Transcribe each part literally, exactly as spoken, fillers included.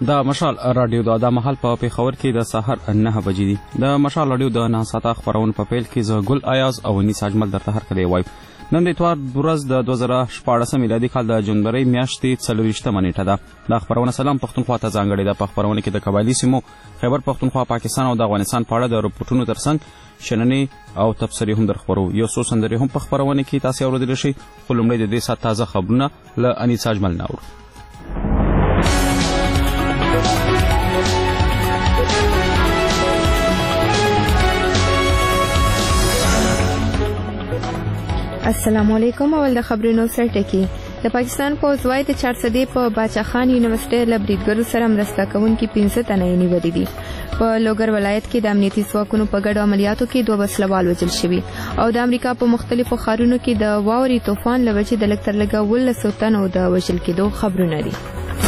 د مشال رادیو د ادم حال په پیښور کې د سحر نه بجې دي. د مشال رادیو د نه ساعته خبرونه په پیل کې ز ګل ایاز او انیس اجمل درته هر کله وایي. نن د اتوار ورځ د دوه زره شپاړس میلادي کال د جنوري میاشتې څلور ویشتمه نیټه ده. د خبرونه سلام پښتونخوا ته ځانګړې ده. په خبرونه کې د قبایلي سیمو خیبر پښتونخوا، پاکستان او د افغانستان په اړه د رپورټونو ترڅنګ شننې او تبصرې هم درخبرو. یو څو سندرې هم په خبرونه کې تاسو اوریدلی شئ، خو لومړی د دې ساعت تازه خبرونه له انیس اجمل نه اورو. السلام علیکم. اول د خبرونو سرټکی. د پاکستان پوز وای د چارسدې په باچا خان یونیورسيټي لبریدګرو سره مرسته کوونکي پنځه تنه یې نیولي دي. په لوګر ولایت کې د امنیتي ځواکونو په ګډو عملیاتو کې دوه وسلوال وژل شوي او د امریکا په مختلفو ښارونو کې د واوري طوفان له وجې د لږ تر لږه اوولسو تنو د وژل کېدو خبرونه دي.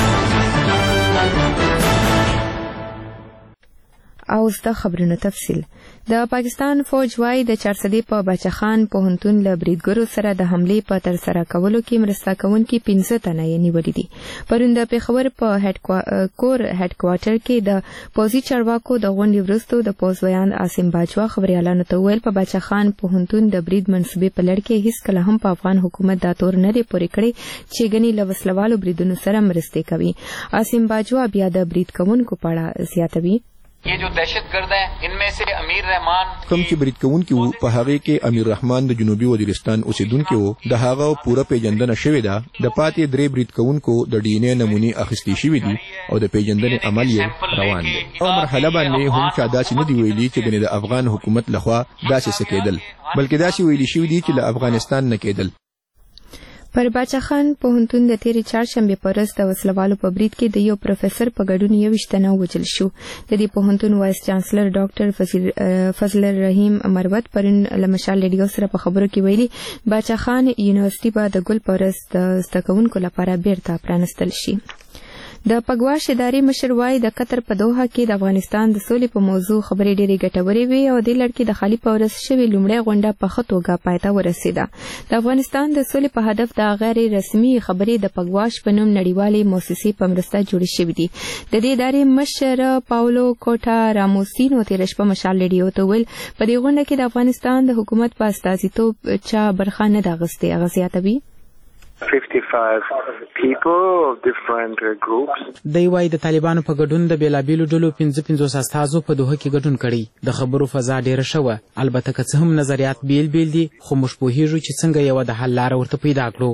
او د خبرونو تفصیل. د پاکستان فوج وای د چارسدې په باچا خان پوهنتون له بریدګرو سره د حملې په ترسره کولو کې مرسته کوونکي پنځه تنه یې نیولي دي. پرون د پیښور په هډ کور هډ کوارټر کې د پوځي چارواکو د غونډې وروسته د پوز ویان عاصم باجوا خبريالانو ته ویل په باچا خان پوهنتون د برید منصوبې په لړ کې هیڅ کله هم په افغان حکومت دا تور نه دی پورې کړی چې ګنې له وسلوالو بریدونو سره مرسته کوي. عاصم باجوا بیا د برید کوونکو په اړه زیاتوي. ये जो दहशतगर्द है इनमें से अमीर रहमान कम چې برید کوونکي وو په هغه کې امیر رحمان د جنوبي وزیرستان اوسیدونکو وو. د هغه پوره پیژندنه شوې ده. د پاتې درې برید کوونکو د ډي ان اے نمونې اخیستې شوې دي او د پیژندنې عمل یې روان دی. او مرحله باندې هم چا داسې نه دی ویلي چې د افغان حکومت لخوا داسې څه کېدل، بلکې داسې ویلي شوي دي چې له افغانستان نه کېدل. پر باچا خان پوهنتون د تیرې چهارشنبې په ورځ د وسلوالو په برید کې د یو پروفیسور په ګډون یوویشت تنه وژل شو. د دې پوهنتون وایس چانسلر ډاکټر فضل الرحیم مروت پرون له مشال ریډیو سره په خبرو کې ویلي باچا خان یونیورسيټي به د ګل په ورځ د زده کوونکو لپاره بیرته پرانستل شي. د پګواش ادارې مشر وای د قطر په دوحه کې د افغانستان د سولې په موضوع خبرې ډېرې ګټورې وي او د لړ کې د خالي په ورځ شوې لومړی غونډه په ښه توګه پای ته ورسېده. د افغانستان د سولې په هدف د غیر رسمي خبرې د پګواش په نوم نړیوالې موسسې په مرسته جوړې شوې دي. د دې ادارې مشر پاولو کوټا راموسینو تېره شپه مشال ریډیو ته ویل په دې غونډه کې د افغانستان د حکومت په استازیتوب چا برخه نه ده اخیستې. هغه زیاتوي fifty-five people of different groups. دی وايي د طالبانو په ګډون د بیلابیلو ډلو پنځه پنځوس استازو په دوحه کې ګډون کړی. د خبرو فضا ډیره شوه. البته که څه هم نظریات بیل بیل دي خو موږ پوهیږو چې څنګه یو د حل لاره ورته پیدا کړو.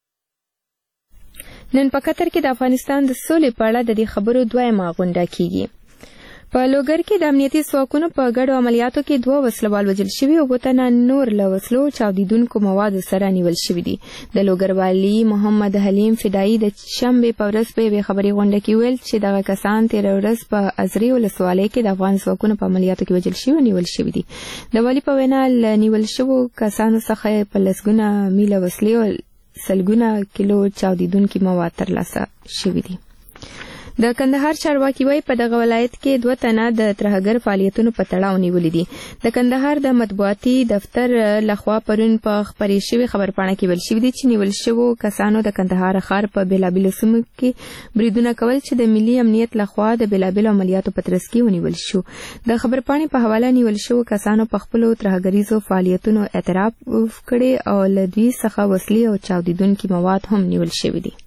نن په قطر کې د افغانستان د سولې په اړه د دې خبرو دویمه غونډه کیږي. په لوګر کې د امنیتي ځواکونو په ګډو عملیاتو کې دوه وسلوال وژل شوي او وطن نور له وسلو چاودیدونکو موادو سره نیول شوي دي. د لوګر والي محمد حلیم فدایي د شنبې په ورځ په یوې خبري غونډه کې ویل چې دغه کسان تېره ورځ په ازري ولسوالۍ کې د افغان ځواکونو په عملیاتو کې وژل شوي او نیول شوي دي. د والي په وینا له نیول شوو کسانو څخه په لسګونه میله وسلې او سلګونه کیلو چاودیدونکي مواد ترلاسه شوي دي. د کندهار چارواکي وای په دغه ولایت کې دوه تنه د ترهګر فعالیتونو په تړاو نیولې دي. د کندهار د مطبوعاتي دفتر لخوا پرون په خبرې شوې خبرپاڼه کې ویل شوي دي چې نیول شوو کسانو د کندهار ښار په بیلابیلو سیمو کې بریدونه کول چې د ملي امنیت لخوا د بیلابیلو عملیاتو په ترڅ کې ونیول شو. د خبرپاڼې په حواله نیول شوو کسانو په خپلو ترهګریزو فعالیتونو اعتراف کړی او له دوی څخه وسلې او چاودیدونکي مواد هم نیول شوي دي.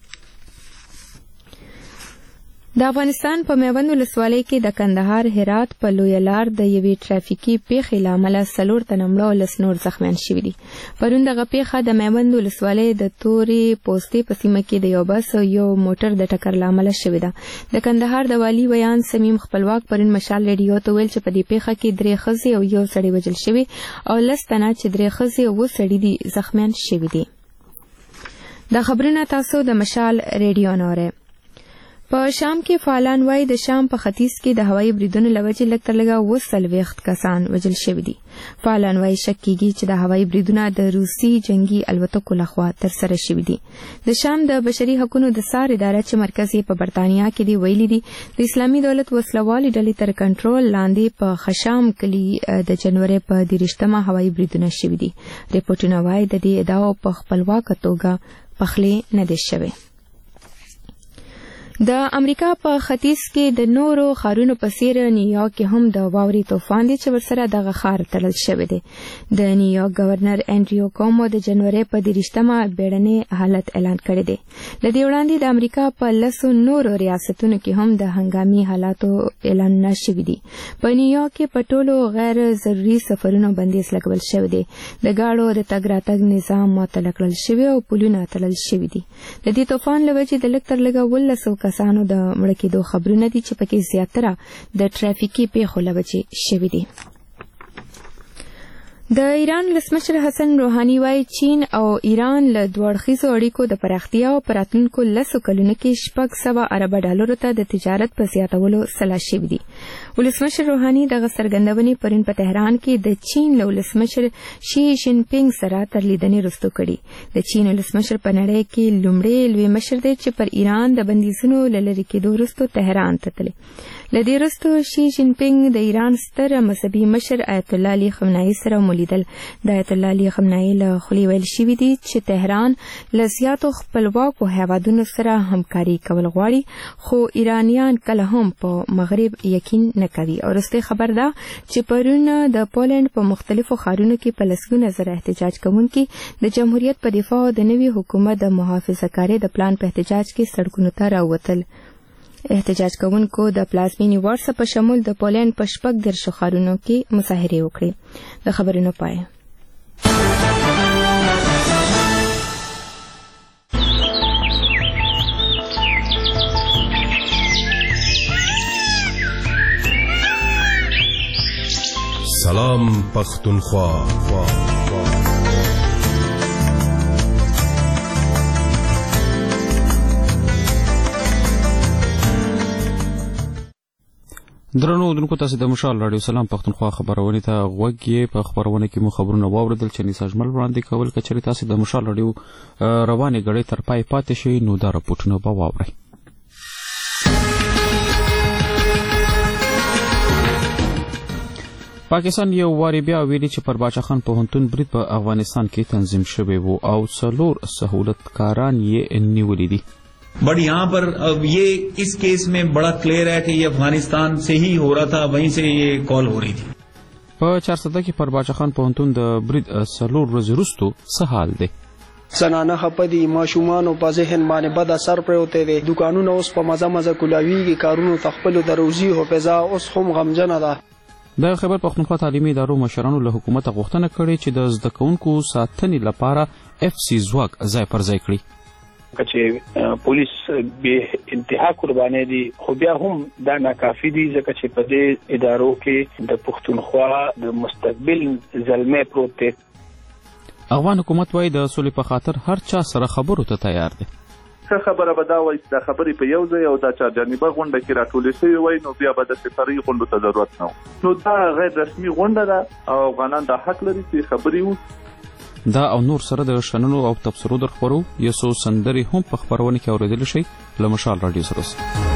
د افغانستان په میوند ولسوالۍ کې د کندهار هرات په لویه لار د یوې ټرافیکي پیښې له امله څلور تنه مړه او لس نور زخمیان شوي دي. پرون دغه پیښه د میوند ولسوالۍ د تورې پوستې په سیمه کې د یو بس او یو موټر د ټکر له امله شوې ده. د کندهار د والي ویان سمیم خپلواک پرون مشال ریډیو ته ویل چې په دې پیښه کې درې ښځې او یو سړی وژل شوي او لس تنه چې درې ښځې او اووه سړي دي زخمیان شوي دي. دا خبرونه تاسو د مشال ریډیو نه اورئ. په شام کې فعالان وایي د شام په ختیځ کې د هوایي بریدونو له وجې لږ تر لږه اووه څلوېښت کسان وژل شوي دي. فعالان وایي شک کېږي چې د هوایي بریدونه د روسي جنګي الوتکو لخوا ترسره شوي دي. د شام د بشري حقونو د څار اداره چې مرکز یې په برطانیا کې دی ویلي دي د اسلامي دولت وسلوالې ډلې تر کنټرول لاندې په خشام کلي د جنوري په دېرشتمه هوایي بریدونه شوي دي. ریپورټونه وایي د دې ادعاو په خپلواکه توګه پخلی نه دي شوی. د امریکا په ختیځ کې د نورو ښارونو په څیر نیویارک کې هم د واورې طوفان دی چې ورسره دغه ښار تړل شوی دی. د نیویارک گورنر انډریو کومو د جنوري په دېرشتمه بیړنی حالت اعلان کړی دی. له دې وړاندې د امریکا په لسو نورو ریاستونو کې هم د هنګامي حالاتو اعلانونه شوي دي. په نیویارک کې په ټولو غیر ضروري سفرونو بندیز لګول شوی دی. د ګاډو د تګ راتګ نظام معطل کړل شوی او پلونه تړل شوي دي. د دې طوفان له وجې د لږ تر لږه ولسو کسانو د مړه کېدو خبرونه دي چې پکې زیاتره د ټرافیکي پیښو له وجې شوي دي. د ایران ولسمشر حسن روحاني وايي چین او ایران له دوه اړخیزو اړیکو د پراختیا او په راتلونکو لسو کلونو کې شپږ سوه اربه ډالرو ته د تجارت په زیاتولو سلا شوي دي. ولسمشر روحاني دغه څرګندونې پرون په تهران کې د چین له ولسمشر شي جین پینګ سره تر لیدنې وروسته کړي. د چین ولسمشر په نړۍ کې لومړی لوی مشر دی چې پر ایران د بندیزونو له لرې کېدو وروسته تهران ته تللی. له دې وروسته شي جین پینګ د ایران ستر مذهبي مشر آیت الله علي خامنه‌ای سره ولیدل. د آیت الله علي خامنه‌ای له خولې ویل شوي دي چې تهران له زیاتو خپلواکو هیوادونو سره همکاري کول غواړي، خو ایرانیان کله هم په مغرب یقین نه کوي. او وروستۍ خبر ده چې پرون د پولنډ په مختلفو ښارونو کې په لسګونه زره احتجاج کوونکي د جمهوریت په دفاع او د نوي حکومت د محافظه‌کارۍ د پلان په احتجاج کې سړکونو ته راووتل. احتجاج کوونکو د پلازمینې وارسا په شمول د پولنډ په شپږ دېرشو ښارونو کې مظاهرې وکړې. د خبرونو پای. سلام پختونخوا. درنو اردوونکو، تاسو د مشال رادیو سلام پختونخوا خبرونه ته غوږ یې. په خبرونه کې مو خبرونه واوریدل چې نساج مل وړاندې کول. کچري تاسو د مشال رادیو روانې غړې تر پای پاتې شي نو دا راپورټونه به واورئ. پاکستان یو واری بیا ویلي چې پر باچا خان پوهنتون برید په افغانستان کې تنظیم شوی وو او څلور سہولتکاران یې نیولي دي. But यहाँ पर अब ये इस केस में बड़ा क्लियर है कि ये अफगानिस्तान से ही हो रहा था, वहीं से ये कॉल हो रही थी. په چارسده کې پر باچا خان پوهنتون د برید څلور ورځې وروسته څه حال دی؟ زنانه خپه دي، ماشومان په ذهن باندې بد اثر پروت دی. دکانونه اوس په مزه مزه کولاویږي، کارونو تخپل د روزي حفظه اوس هم غمجنه ده. د خیبر پختونخوا تعلیمي ادارو مشرانو له حکومت غوښتنه کړې چې د زده کوونکو ساتنې لپاره اف سی ځواک ځای پر ځای کړي. چې پولیس به انتها قرباني دي، خو بیا هم دا ناکافي دي ځکه چې په دې ادارو کې د پښتونخوا د مستقبل زلمه پروت دی. افغان حکومت وايي د سولې په خاطر هر چا سره خبرو ته تیار دی. ښه خبره به دا وایي چې دا خبرې په یو ځای او دا چارجانبه غونډه کې راټولې شوې وای نو بیا به د سفري غونډو ته ضرورت نه و. نو دا غیر رسمي غونډه ده او افغانان دا حق لري چې خبرې وکړي. دا او نور سره د شننو او تبصرو در خبرو یو څو سندرې هم په خبرونه کې اورېدل شي. له مشال رادیو سره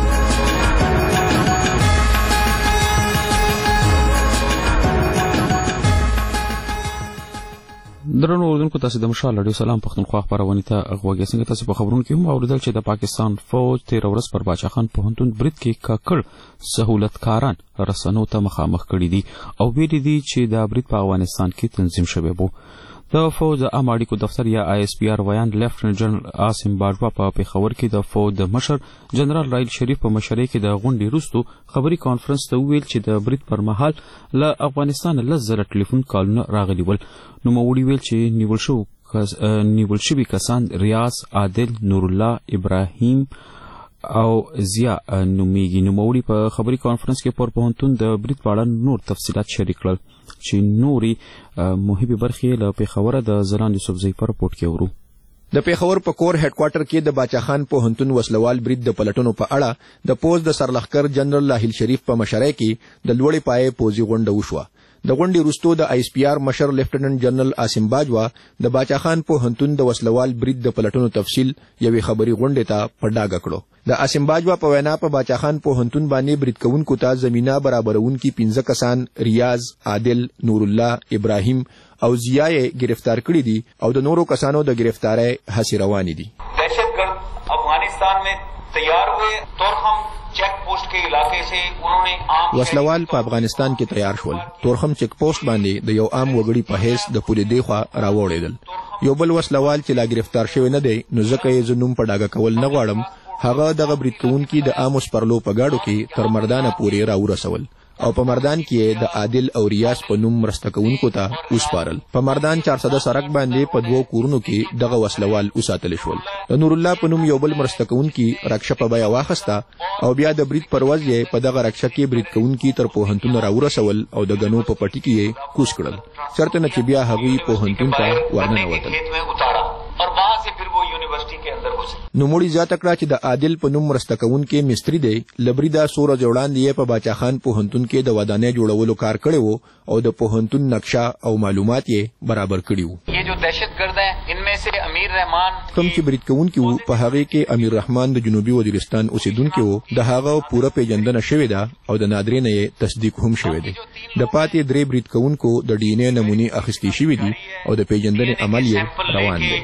درنو اردوونکو، تاسو د مشال رادیو سلام پختونخوا خبرونه ته غوږ یې. تاسو په خبرونو کې هم اورېدل چې د پاکستان فوج تیر ورځ پر باچا خان پوهنتون برید کې کاکړ سہولتکاران رسنو ته مخامخ کړي دي او ویلي دي چې دا برید په افغانستان کې تنظیم شوی وو. د فوج د عام اړیکو دفتر یا آی اس پی آر ویان لیفټننټ جنرال عاصم باجوا په پیښور کې د فوج د مشر جنرال رایل شریف په مشرۍ کې د غونډې وروسته خبري کانفرنس ته وویل چې د برید پر مهال له افغانستان لس زره ټلیفون کالونه راغلي ول. نوموړي ویل چې نیول شو نیول شوي کسان ریاض، عادل، نور الله، ابراهیم او ضیا نومیږي. نوموړي په خبري کانفرنس کې پر پوهنتون د برید په اړه نور تفصیلات شریک کړل چې نوري مهمه برخې له پیښور د زلان یوسفزۍ په رپورټ کې ورو. د پیښور په کور هډ کوارټر کې د باچا خان پوهنتون وسلوال برید د پلټنو په اړه د پوز د سرلښکر جنرال لاهیل شریف په مشرۍ کې د لوړې پایې پوزي غونډه وشوه. د غونډې وروسته د آی اس پی آر مشر لیفټننټ جنرال عاصم باجوا د باچا خان پوهنتون د وسلوال برید د پلټنو تفصیل یوې خبري غونډې ته په ډاګه کړو. د عاصم باجوا په وینا په باچا خان پوهنتون باندې برید کوونکو ته زمينه برابرونکي پنځه کسان ریاض، عادل، نور الله، ابراهیم او ضیا یې گرفتار کړي دي او د نورو کسانو د گرفتارۍ هڅې روانې دي. दहशतगर्द अफगानिस्तान में तैयार हुए तोरखम चेक पोस्ट के इलाके से उन्होंने आम وسلوال په افغانستان کې تیار شول. تورخم چیک پوسټ باندې د یو عام وګړي په حیث د پولیس دیخوا راوړېدل. یو بل وسلوال چې لا گرفتار شوی نه دی نو ځکه یې زنوم په ډاګه کول نه غواړم، هغه دغه برید کوونکي د عامو سپرلو په گاډو کې تر مردانه پورې راورسول او په مردان کې د عادل او ریاض په نوم مرسته کوونکو ته وسپارل. په مردان چار سده سړک باندې په دوو کورونو کې دغه وسلوال وساتل شول. د نور الله په نوم یو بل مرسته کوونکي رکشه په بیا واخسته او بیا د برید پرواز یې په دغه رکشه کې برید کوونکي تر پوهنتون راورسول او د غنو په پټي کې کوز کړل. شرط نه چې بیا هغوی پوهنتون ته ورننوتل. और वहां से फिर वो यूनिवर्सिटी के अंदर घुसे. نوموړي زیاته کړه چې د عادل په نوم مرسته کوونکي مستری دی لبریدا سوره جوړاندې په باچا خان پوهنتون کې د ودانۍ جوړولو کار کړی وو او د پوهنتون نقشه او معلومات یې برابر کړي وو. ये जो दहशतगर्द हैं इनमें से अमीर रहमान کوم چې برید کوونکي وو په هغه کې امیر رحمان د جنوبي وزیرستان اوسیدونکي وو. د هغه پوره پیژندنه شوې ده او د نادرین یې تصدیق هم شوی دی. د پاتې درې برید کوونکو د ډي ان اے نمونې اخیستې شوې دي او د پیژندنې عمل یې روان دی.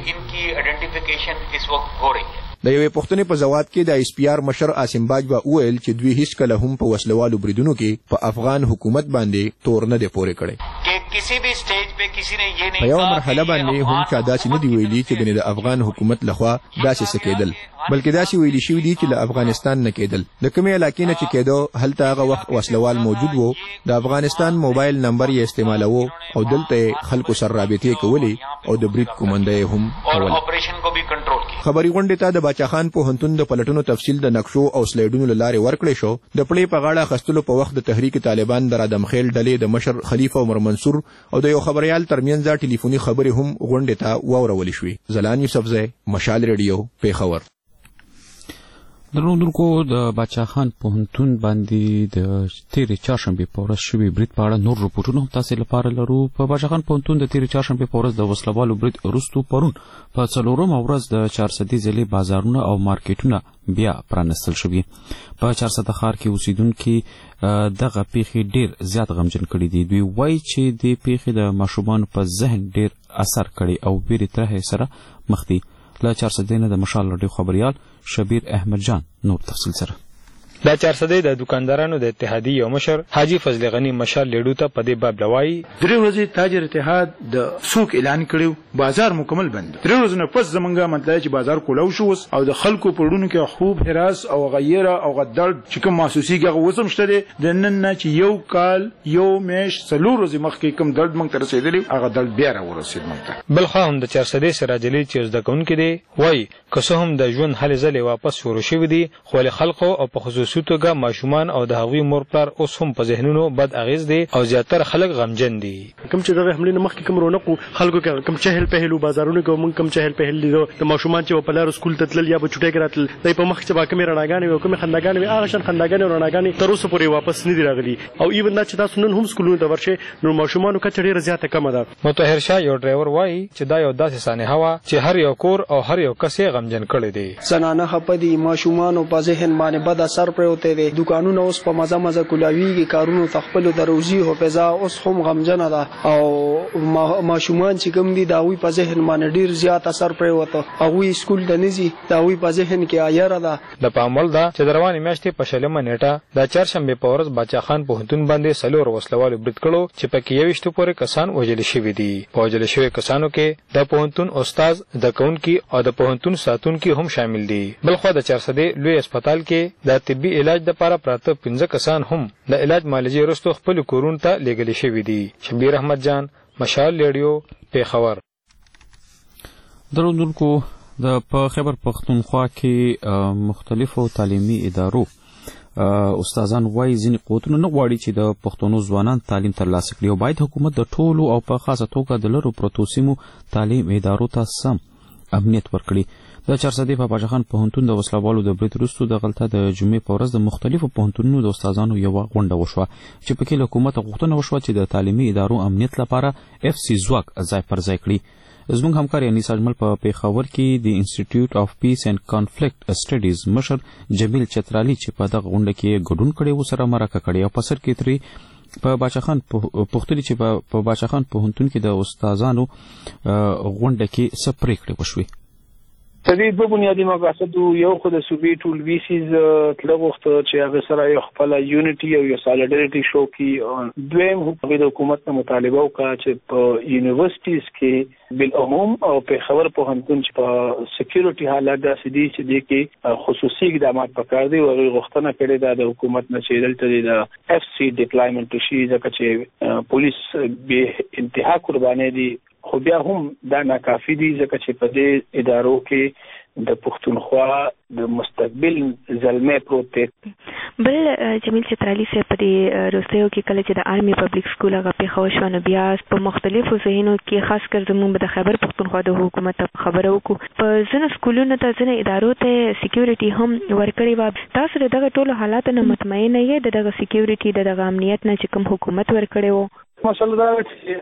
د یوې پوښتنې په ځواب کې د ایس پی آر مشر عاصم باجوا وویل چې دوی هیڅ کله هم په وسلوالو بریدونو کې په افغان حکومت باندې تور نه دی پورې کړی. په یو مرحله باندې هم چا داسې نه دی ویلي چې ګنې د افغان حکومت لخوا داسې څه کېدل، بلکې داسې ویلي شوي دي چې له افغانستان نه کېدل. د کومې علاقې نه چې کېدو هلته هغه وخت وسلوال موجود وو، د افغانستان موبایل نمبر یې استعمالوه او دلته خلکو سره رابطې کولې او د برید کومنده یې هم کول. خبري غونډې ته د باچا خان پوهنتون د پلټنو تفصیل د نقشو او سلایډونو له لارې ورکړی شو. د پړې په غاړه اخیستلو په وخت د تحریک طالبان د رادمخیل ډلې د مشر خلیفه عمر منصور او د یو خبریال ترمنځ ټلیفوني خبرې هم غونډې ته واورولې شوې. زلان یوسفزی، مشال ریډیو، پیښور. درنوونکو د باچا خان پوهنتون باندې د تیرې چهارشنبې په ورځ شوي برید په اړه نور رپورټونه هم تاسې لپاره لرو. په باچا خان پوهنتون د تیرې چهارشنبې په ورځ د وسلوالو برید وروسته پرون په څلورمه ورځ د چارسدې ضلعې بازارونه او مارکیټونه بیا پرانستل شوي. په چارسده ښار کې اوسیدونکي دغه پیښې ډیر زیات غمجن کړي دي. دوی وایي چې دې پیښې د ماشومانو په ذهن ډیر اثر کړي او ویرې ترهې سره مخ دي. له چارسدې نه د مشال راډیو خبریال شبیر احمد جان نور تفصیل سره. دا چارسدې د دکاندارانو د اتحادیې یو مشر حاجی فضل غنی مشال لیډو ته په دې باب لوایي درې ورځې تاجر اتحاد د سوق اعلان کړو، بازار مکمل بند. درې ورځې نه پس زمونږه مطلب چې بازار کولاو شو او د خلکو په وړونو کې خوب هراس او غیره او غدړ چې کوم محسوسي هغه وسم شته د نن نه چې یو کال یو میش څلور ورځې مخکې کوم درد مونږ ته رسیدلی هغه درد بیا راورسید مونږ ته. بل خو هم د چارسدې سراج علي چې زده کوونکي دی وایي که څه هم د ژوند هلې ځلې واپس شروع شوي دي خو له خلکو او په خصوصي توګه ماشومان او د هغوی مور پلار اوس هم په ذهنونو بد اغیز دی او زیاتره خلک غمجن دي. کوم چې دغه حملې نه مخکې کوم رونق خلکو کې کوم چهل پهلو بازارونو کې مونږ کوم چهل پهل لیدو د ماشومان چې په لار سکول ته تلل یا په چټۍ کې راتل دای په مخ چې با کومې رڼاګانې او کومې خنداګانې هغه شان خنداګانې او رڼاګانې تر اوسه پورې واپس نه دي راغلي او ایون دا چې تاسو نن هم سکولونو ته ورشئ نو ماشومانو کچه ډېره زیاته کمه ده. مطهر شاه یو ډرایور وایي چې دا یو داسې سانحه وه چې هر یو کور او هر یو کس یې غمجن کړی دی. زنانه خپه دي، ماشومانو په ذهن باندې بد اثر پرېوتی دی، دکانونه اوس په مزه مزه کولاویږي، کارونو ته خپلو د روزي حافظه اوس هم غمجنه ده او ماشومان چې کوم دي د هغوی په ذهن باندې ډېر زیات اثر پرېوته، هغوی سکول ته نه ځي، د هغوی په ذهن کې عیاره ده. د پام وړ ده چې د روانې میاشتې په شلمه نیټه د چهارشنبې په ورځ باچا خان پوهنتون باندې څلور وسلوالو برید کړو چې پکې یوویشتو پورې کسان وژل شوي دي. په وژل شوي کسانو کې د پوهنتون استاد، زده کوونکي او د پوهنتون ساتونکي هم شامل دي. بلخوا د چارسدې لوی هسپتال کې د طبي علاج دپاره پراته پنځه کسان هم د علاج معالجې وروسته خپلو کورونو ته لیږلي شوي دي. شبیر احمد جان، مشال ریډیو، پیښور. درنوونکو د په خیبر پښتونخوا کې مختلفو تعلیمي ادارو استادان وایي ځینې قوتونه نه غواړي چې د پښتنو ځوانان تعلیم ترلاسه کړي او باید حکومت د ټولو او په خاصه توګه د لرو پرتو سیمو تعلیم ادارو ته سم امنیت ورکړي. د چارسدې په باچا خان پوهنتون د وسلوالو د برید وروسته دغلته د جمعې په ورځ د مختلفو پوهنتونونو د استادانو یوه غونډه وشوه چې پکې له حکومته غوښتنه وشوه چې د تعلیمي ادارو امنیت لپاره اف سی ځواک ځای پر ځای کړي. زموږ همکار یانیس اجمل په پیښور کې د انسټیټیوټ اف پیس اینډ کانفلیکټ سټډیز مشر جمیل چترالی چې په دغه غونډه کې ګډون کړی و سره مرکه کړې او په سر کې ترې په باچا خان پوښتنې چې په باچا خان پوهنتون کې د استادانو غونډه کې څه پرېکړې وشوې. تدې دوه بنیادی مقاصد یو خو د صوبې ټول ویسیز تل غوښته چې هغه سره یو خپل یونټي او یو سالیډریټي شو کی دویم هغه د حکومت نه مطالبه وکړه چې په یونیورسيټیز کې بالعموم او په خبر په هنتون چې په سکیورټي حالات داسې دي چې د کې خصوصي اقدامات پکار دي او غوښتنه کړې ده د حکومت نه چې دلته د اف سی ډیپلایمنټ شي ځکه چې پولیس به انتها قرباني دي خو بیا هم دا ناکافي دي ځکه چې په دې ادارو کې د پښتونخوا د مستقبل زلمه پروت دی. بل جمیل چترالی سے په دې روسیو کې کله چې د آرمي پبلک سکول هغه په خوښونه بیا په مختلفو ځایونو کې خاص کر زموږ د خیبر پښتونخوا د حکومت خبرو کو په ځینو سکولونو ته ځینې ادارو ته سکیورټي هم ورکړي و. تاسو دغه ټولو حالاتو نه مطمئن یې دغه سکیورټي دغه امنیت نه چې کوم حکومت ورکړي وو؟ مسله دا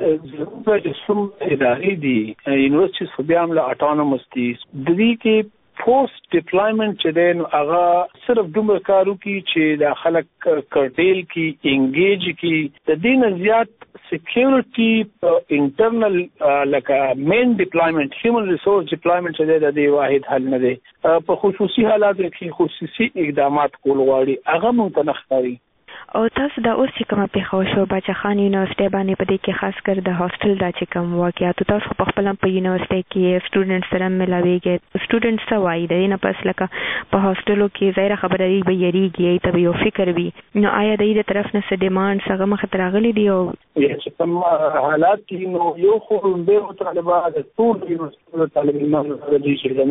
چې څوم ادارې دي یونیورسيټیز خو بیا هم له اټانومس دي د دې کې پوسټ ډیپلایمنټ چې دی نو هغه صرف دومره کارو کی چې د خلک کرټیل کی انګیج کی د دې نه زیات سکیورټي انټرنل لکه مین ډیپلایمنټ هیومن ریسورس ډیپلایمنټ چې دی د دې واحد حل نه دی. په خصوصي حالاتو کې خصوصي اقدامات کول غواړي هغه مونږ ته نه ښکاري. او تاسو دا اوس چې کومه پیښه شو باچا خان یونیورسيټي باندې په دې کې خاص کر د هاستل دا چې کوم واقعیت تاسو په خپل په یونیورسيټي کې سټوډنټ سره ملاويږي سټوډنټ سوای د نه پس لکه په هاستلو کې ظاهر خبره دی به یریږي ته یو فکر وي نو آیا د دې طرف نه څه ډیماند څنګه مخ ته راغلي دی او چې کوم حالات کې نو یو خو به طالبان د ټول یونیورسيټي طالبانو د دې چې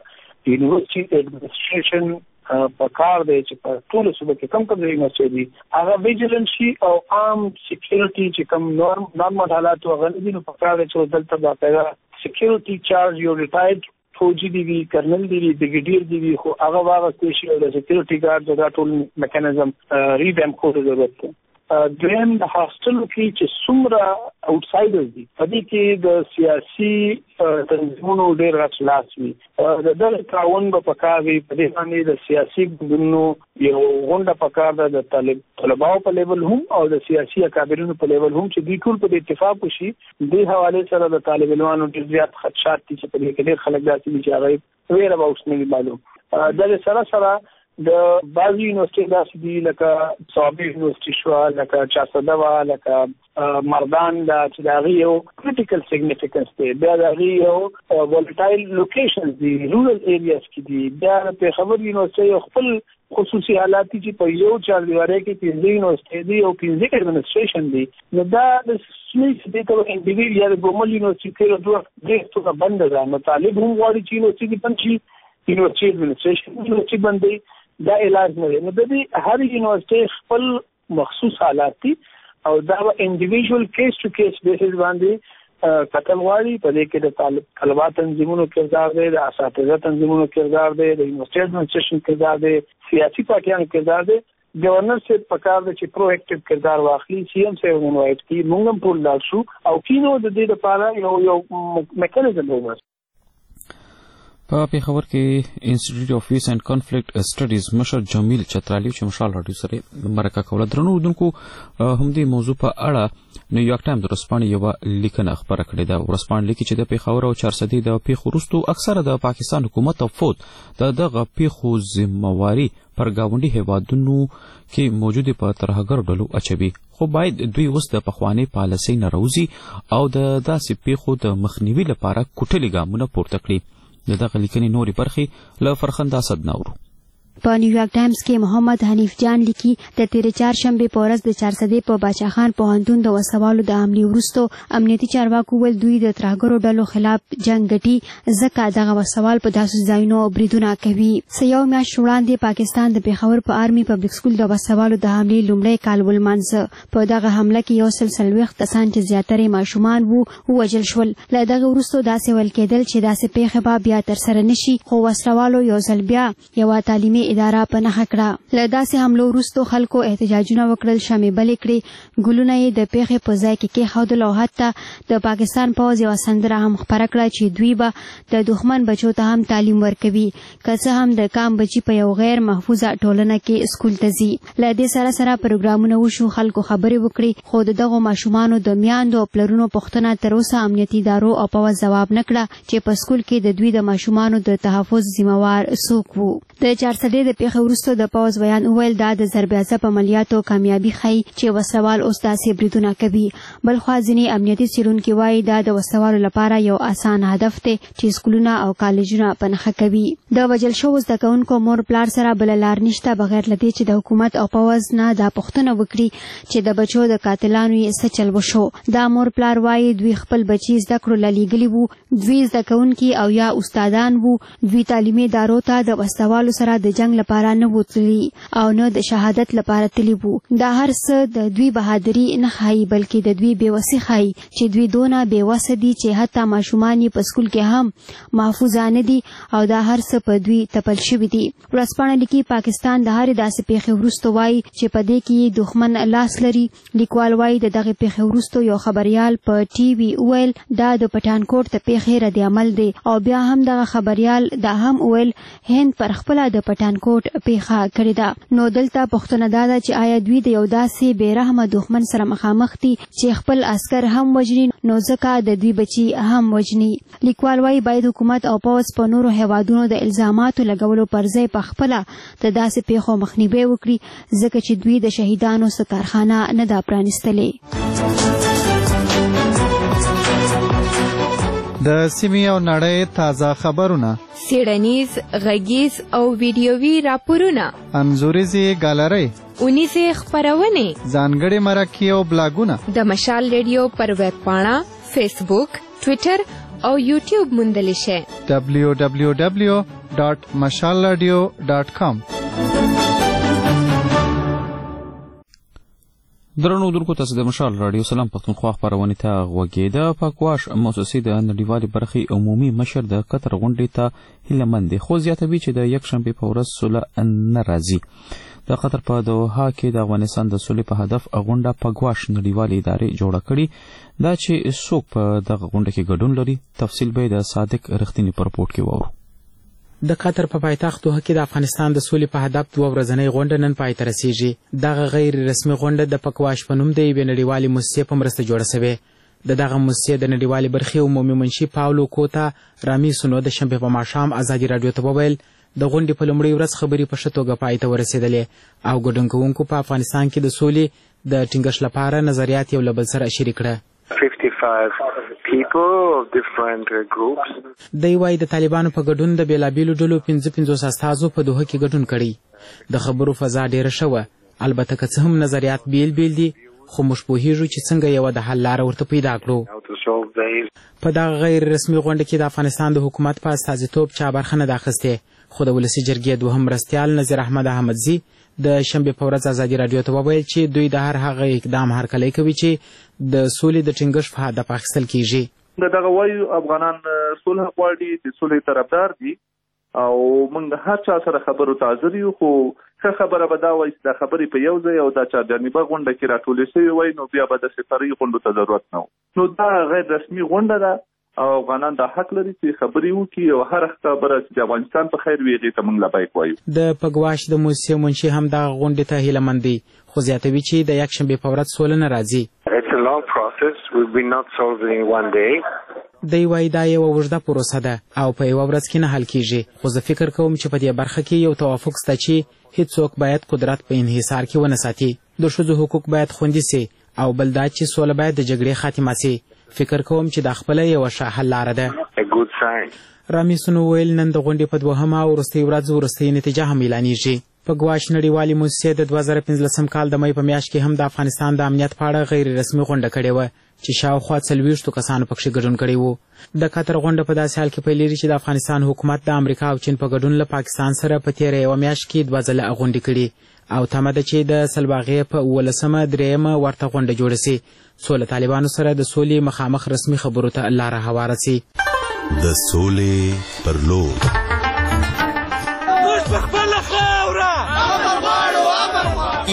د یونیورسيټي اډمنسټریشن په کار دی چې په ټول صوبه کې کم کم یونیورسيټي دي هغه ویجیلنس شي او عام سکیورټي چې کوم نورم نورمال حالات او غنډې نو په کار دی چې دلته باقاعده سکیورټي چارج یو ریټایرډ فوجي دی کرنل دی بریګیډیر دی خو هغه واغستې شي او د سکیورټي ګارد دا ټول میکانیزم ریوامپ کول ضرورت دی. دویم د هاستل کې چې څومره آوټسایډرز دي په دې کې د سیاسي تنظیمونو ډېر راڅلاس وي د دغه تعاون په پکار وي په دې باندې د سیاسي ګوندونو یو غونډه پکار ده د طالب طلباو په لیول هم او د سیاسي اکابرینو په لیول هم چې دوی ټول په اتفاق وشي د حواله سره د طالب علمانو ډېر زیات خدشات دي چې په دې کې ډېر خلک داسې دي چې هغه ویره به اوس نه معلوم د سره سره د بعضی یونیورسيټي داسې دي لکه صوابي یونیورسيټي شو لکه چاسدوا لکه مردان دا چې دا یو کریټیکل سیګنیفیکنس دی بیا دا یو ولټایل لوکیشنز دي رورل ایریاز کې دي بیا په خبر یونیورسيټي خپل خصوصي حالات چې په یو چار دیواره کې پنځه یونیورسيټي دي او پنځه اډمنسټریشن دي نو دا د سمیت د ټول انډیویډیال ګومل یونیورسيټي له دوه ډېر څه بند ده نو طالب هم غواړي چې یونیورسيټي پنځه یونیورسيټي اډمنسټریشن یونیورسيټي باندې دا علاج نه دی نو د دې هر یونیورسيټي خپل مخصوص حالات دي او دا انډیویډوال کیس ټو کیس بیسز باندې کتل غواړي په دې کې د طالب طلبات تنظیمونو کردار دی د اساتذه تنظیمونو کردار دی د یونیورسيټي اډمنسټریشن کردار دی سیاسي پارټیانو کردار دی گورنر سے پکار د چې پرو اکټیو کردار واخلي سی ایم سے ونوایت کی موږ هم ټول لاړ شو او کینو د دې لپاره یو یو میکانیزم وو. په پیښور کې انسټیټیوټ اف پیس اینڈ کنفلیکټ سټډیز مشر جمیل چترالی چې مشال راډیو سره مرکه کوله درنو اردوونکو همدې موضوع په اړه نیویارک ټایمز ورسپانې یو لیکنه خبره کړې ده. ورسپانې لیکي چې د پیښور او چارسدي د پیښو وروسته اکثره د پاکستان حکومت او فوج د دغه پیښو ذمہواری پر گاونډي هیوادونو کې موجوده په ترهګر ډلو اچوي خو باید دوی اوس د پخوانی پالیسۍ نه راوځي او د داسې پیښو د مخنیوي لپاره کوټلي ګامونه پورته کړي. د دغه لیکنې نورې برخې له فرخنده اسد ناورو. په نیویارک ټایمز کې محمد حنیف جان لیکي د تیرې چهارشنبې په ورځ د چارسدې په باچا خان پوهنتون د وسوالو د حملې وروسته امنیتي چارواکو ویل دوی د ترهګرو ډلو خلاف جنګ ګټي ځکه دغه وسوال په داسې ځایونو بریدونه کوي. څه یو میاشت وړاندې پاکستان د پېښور په آرمي پبلک سکول د وسوالو د حملې لومړی کال ولمانځه. په دغه حمله کې یو سل څلوېښت کسان چې زیاتره ماشومان وو ووژل شول. له دغه وروسته داسې ویل کېدل چې داسې پیښې به بیا ترسره نشي خو وسلوالو یو ځل بیا یوه تعلیمي اداره په نښه کړه. له داسې حملو وروسته خلکو احتجاجونه وکړل، شمې بلې کړې، ګلونه یې د پیښې په ځای کې کېښودل او حتی د پاکستان پوځ یوه سندره هم خپره کړه چې دوی به د دښمن بچو ته هم تعلیم ورکوي، که څه هم د کام بچي په یو غیر محفوظه ټولنه کې سکول ته ځي. له دې سره سره پروګرامونه وشو، خلکو خبرې وکړي، خو د دغو ماشومانو د میاندو او پلرونو پوښتنه تر اوسه امنیتي ادارو او پوځ ځواب نه کړه چې په سکول کې د دوی د ماشومانو د تحفظ ذمہوار څوک وو. د چارسدې د پیښې وروسته د پوځ بیان وویل دا د ضرب عضب عملیاتو کامیابي ښیي چې وسلوال اوس داسې بریدونه کوي. بلخوا ځینې امنیتي څېړونکي وایي دا د وسلوالو لپاره یو اسان هدف دی چې سکولونه او کالجونه په نښه کوي. د وژل شوو زده کوونکو مور پلار سره بله لار نشته بغیر له دې چې د حکومت او پوځ نه دا پوښتنه وکړي چې د بچو د قاتلانو یې څه چل وشو. دا مور پلار وایي دوی خپل بچي زده کړو له لیږلي وو، دوی زده کوونکي او یا استادان وو، دوی تعلیمي ادارو ته د وسلوالو سره د جنگ لپاره نه وو تللي او نه د شهادت لپاره تللي وو. دا هر څه د دوی بهادري نه ښایي بلکې د دوی بېوسي ښایي چې دوی دونه بېوسه دي چې حتی ماشومان یې په سکول کې هم محفوظه نه دي او دا هر څه په دوی تپل شوي دي. ورځپاڼه لیکي پاکستان د هرې داسې پیښې وروسته وایي چې په دې کې دښمن لاس لري. لیکوال وایي د دغې پیښې وروسته یو خبریال په ټي وي وویل دا د پټانکوټ د پیښې رد عمل دی او بیا هم دغه خبریال دا هم وویل هند پر خپله د پټانکوټ پیښه کړې ده. نو دلته پوښتنه دا ده چې آیا دوی د یو داسې بېرحمه دښمن سره مخامخ دي چې خپل عسکر هم وژني نو ځکه د دوی بچي هم وژني. لیکوال وایي باید حکومت او پوځ په نورو هیوادونو د الزاماتو لګولو پر ځای په خپله د داسې پیښو مخنیوی وکړي ځکه چې دوی د شهیدانو څه کارخانه نه ده پرانیستلې. د سیمې او نړۍ تازه خبرونه، څېړنیز، غږیز او ویډیوي راپورونه، انځوریزې ګالرۍ، اونیزې خپرونې، ځانګړې مرکې او بلاګونه د مشال ریډیو پر ویب پاڼه، فیسبوک، ټویټر او یوټیوب موندلی شئ. ډبلیو ډبلیو ډبلیو ډاټ مشال راډیو ډاټ کام. درنو اردوونکو تاسو د مشال راډیو سلام پښتونخوا خپرونې ته غوږی. د پاکواش موسسې د نړیوالې برخې عمومي مشر د قطر غونډې ته هیله مند دی خو زیاتوي چې د یکشنبې په ورځ سوله نه راځي. د قطر په دوحه کې د افغانستان د سولې په هدف غونډه پاکواش نړیوالې ادارې جوړه کړې دا چې څوک په دغه غونډه کې ګډون لري. تفصیل به د صادق رښتینی په رپورټ کې واورو. د قطر په پایتخت دوحه کې د افغانستان د سولې په هدف دوه ورځنۍ غونډه نن پای ته رسیږي. دغه غیر رسمي غونډه د پاکواش په نوم د یوې نړیوالې موسسې په مرسته جوړه شوې. د دغه موسسې د نړیوالې برخې عمومي منشي پاولو کوتا رامي سونو د شنبې په ماښام ازادي راډیو ته وویل د غونډې په لومړۍ ورځ خبرې په ښه توګه پای ته ورسېدلې او ګډون کوونکو په افغانستان کې د سولې د ټینګښت لپاره نظریات یو له بل سره شریک کړه. fifty-five people of different groups. دی وايي د طالبانو په ګډون د بیلابیلو ډلو پنځه پنځوس استازو په دوحه کې ګډون کړی. د خبرو فضا ډیره شوه، البته که څه هم نظریات بیل بیل دي خو موږ پوهیږو چې څنګه یوه د حل لاره ورته پیدا کړو. په دغه غیر رسمي غونډه کې د افغانستان د حکومت په استازیتوب چا برخه نه ده اخیستې خو د ولسي جرګې دوهم مرستیال نظیر احمد احمدزي د شنبې په ورځ ازادي راډیو ته وویل چې دوی د هر هغه اقدام هرکلی کوي چې د سولې د ټینګښت په هدف اخیستل کیږي. د دغه وایو افغانان صلح غواړي، د صلحې طرفدار دي او موږ هر چا سره خبرو ته حاضر یو خو ښه خبره به دا وایي چې دا خبرې په یو ځای او دا چارجانبه غونډه کې راټولې شوې وای نو بیا به داسې فرعي غونډو ته ضرورت نه و. نو دا غیر رسمي غونډه ده او افغانان دا حق لري چې خبرې وکړي او هر خبره چې د افغانستان په خیر وي هغې ته موږ لبیک وایو. د پګواش د موسسې منشي هم دغه غونډې ته هیله مند دی خو زیاتوي چې د یکشنبې په ورځ سوله نه راځي. دی وایي دا یوه اوږده پروسه ده او په یوه ورځ کې نه حل کیږي خو زه فکر کوم چې په دې برخه کې یو توافق شته چې هیڅوک باید قدرت په انحصار کې ونه ساتي. د ښځو حقوق باید خوندي سي او بل دا چې سوله باید د جګړې خاتمه سي. فکر کوم چې دا خپله یوه ښه حل لاره ده. رامي سونو ویل نن د غونډې په دوهمه او وروستۍ ورځ وروستۍ نتیجه هم اعلانیږي. په ګواش نړیوالې موسسې د دوه زره پنځلسم کال د مۍ په میاشت کې هم د افغانستان د امنیت په اړه غیر رسمي غونډه کړې وه چې شاوخوا څلوېښتو کسانو پکښې ګډون کړی و. د قطر غونډه په داسې حال کې پیلېږي چې د افغانستان حکومت د امریکا او چین په ګډون له پاکستان سره په تېره یوه میاشت کې دوه ځله غونډې کړي او تمه ده چې د سلواغې په اوولسمه درېیمه ورته غونډه جوړه سي څو له طالبانو سره د سولې مخامخ رسمي خبرو ته لاره هواره سي. د سولې پر لور موږ په خپله خاوره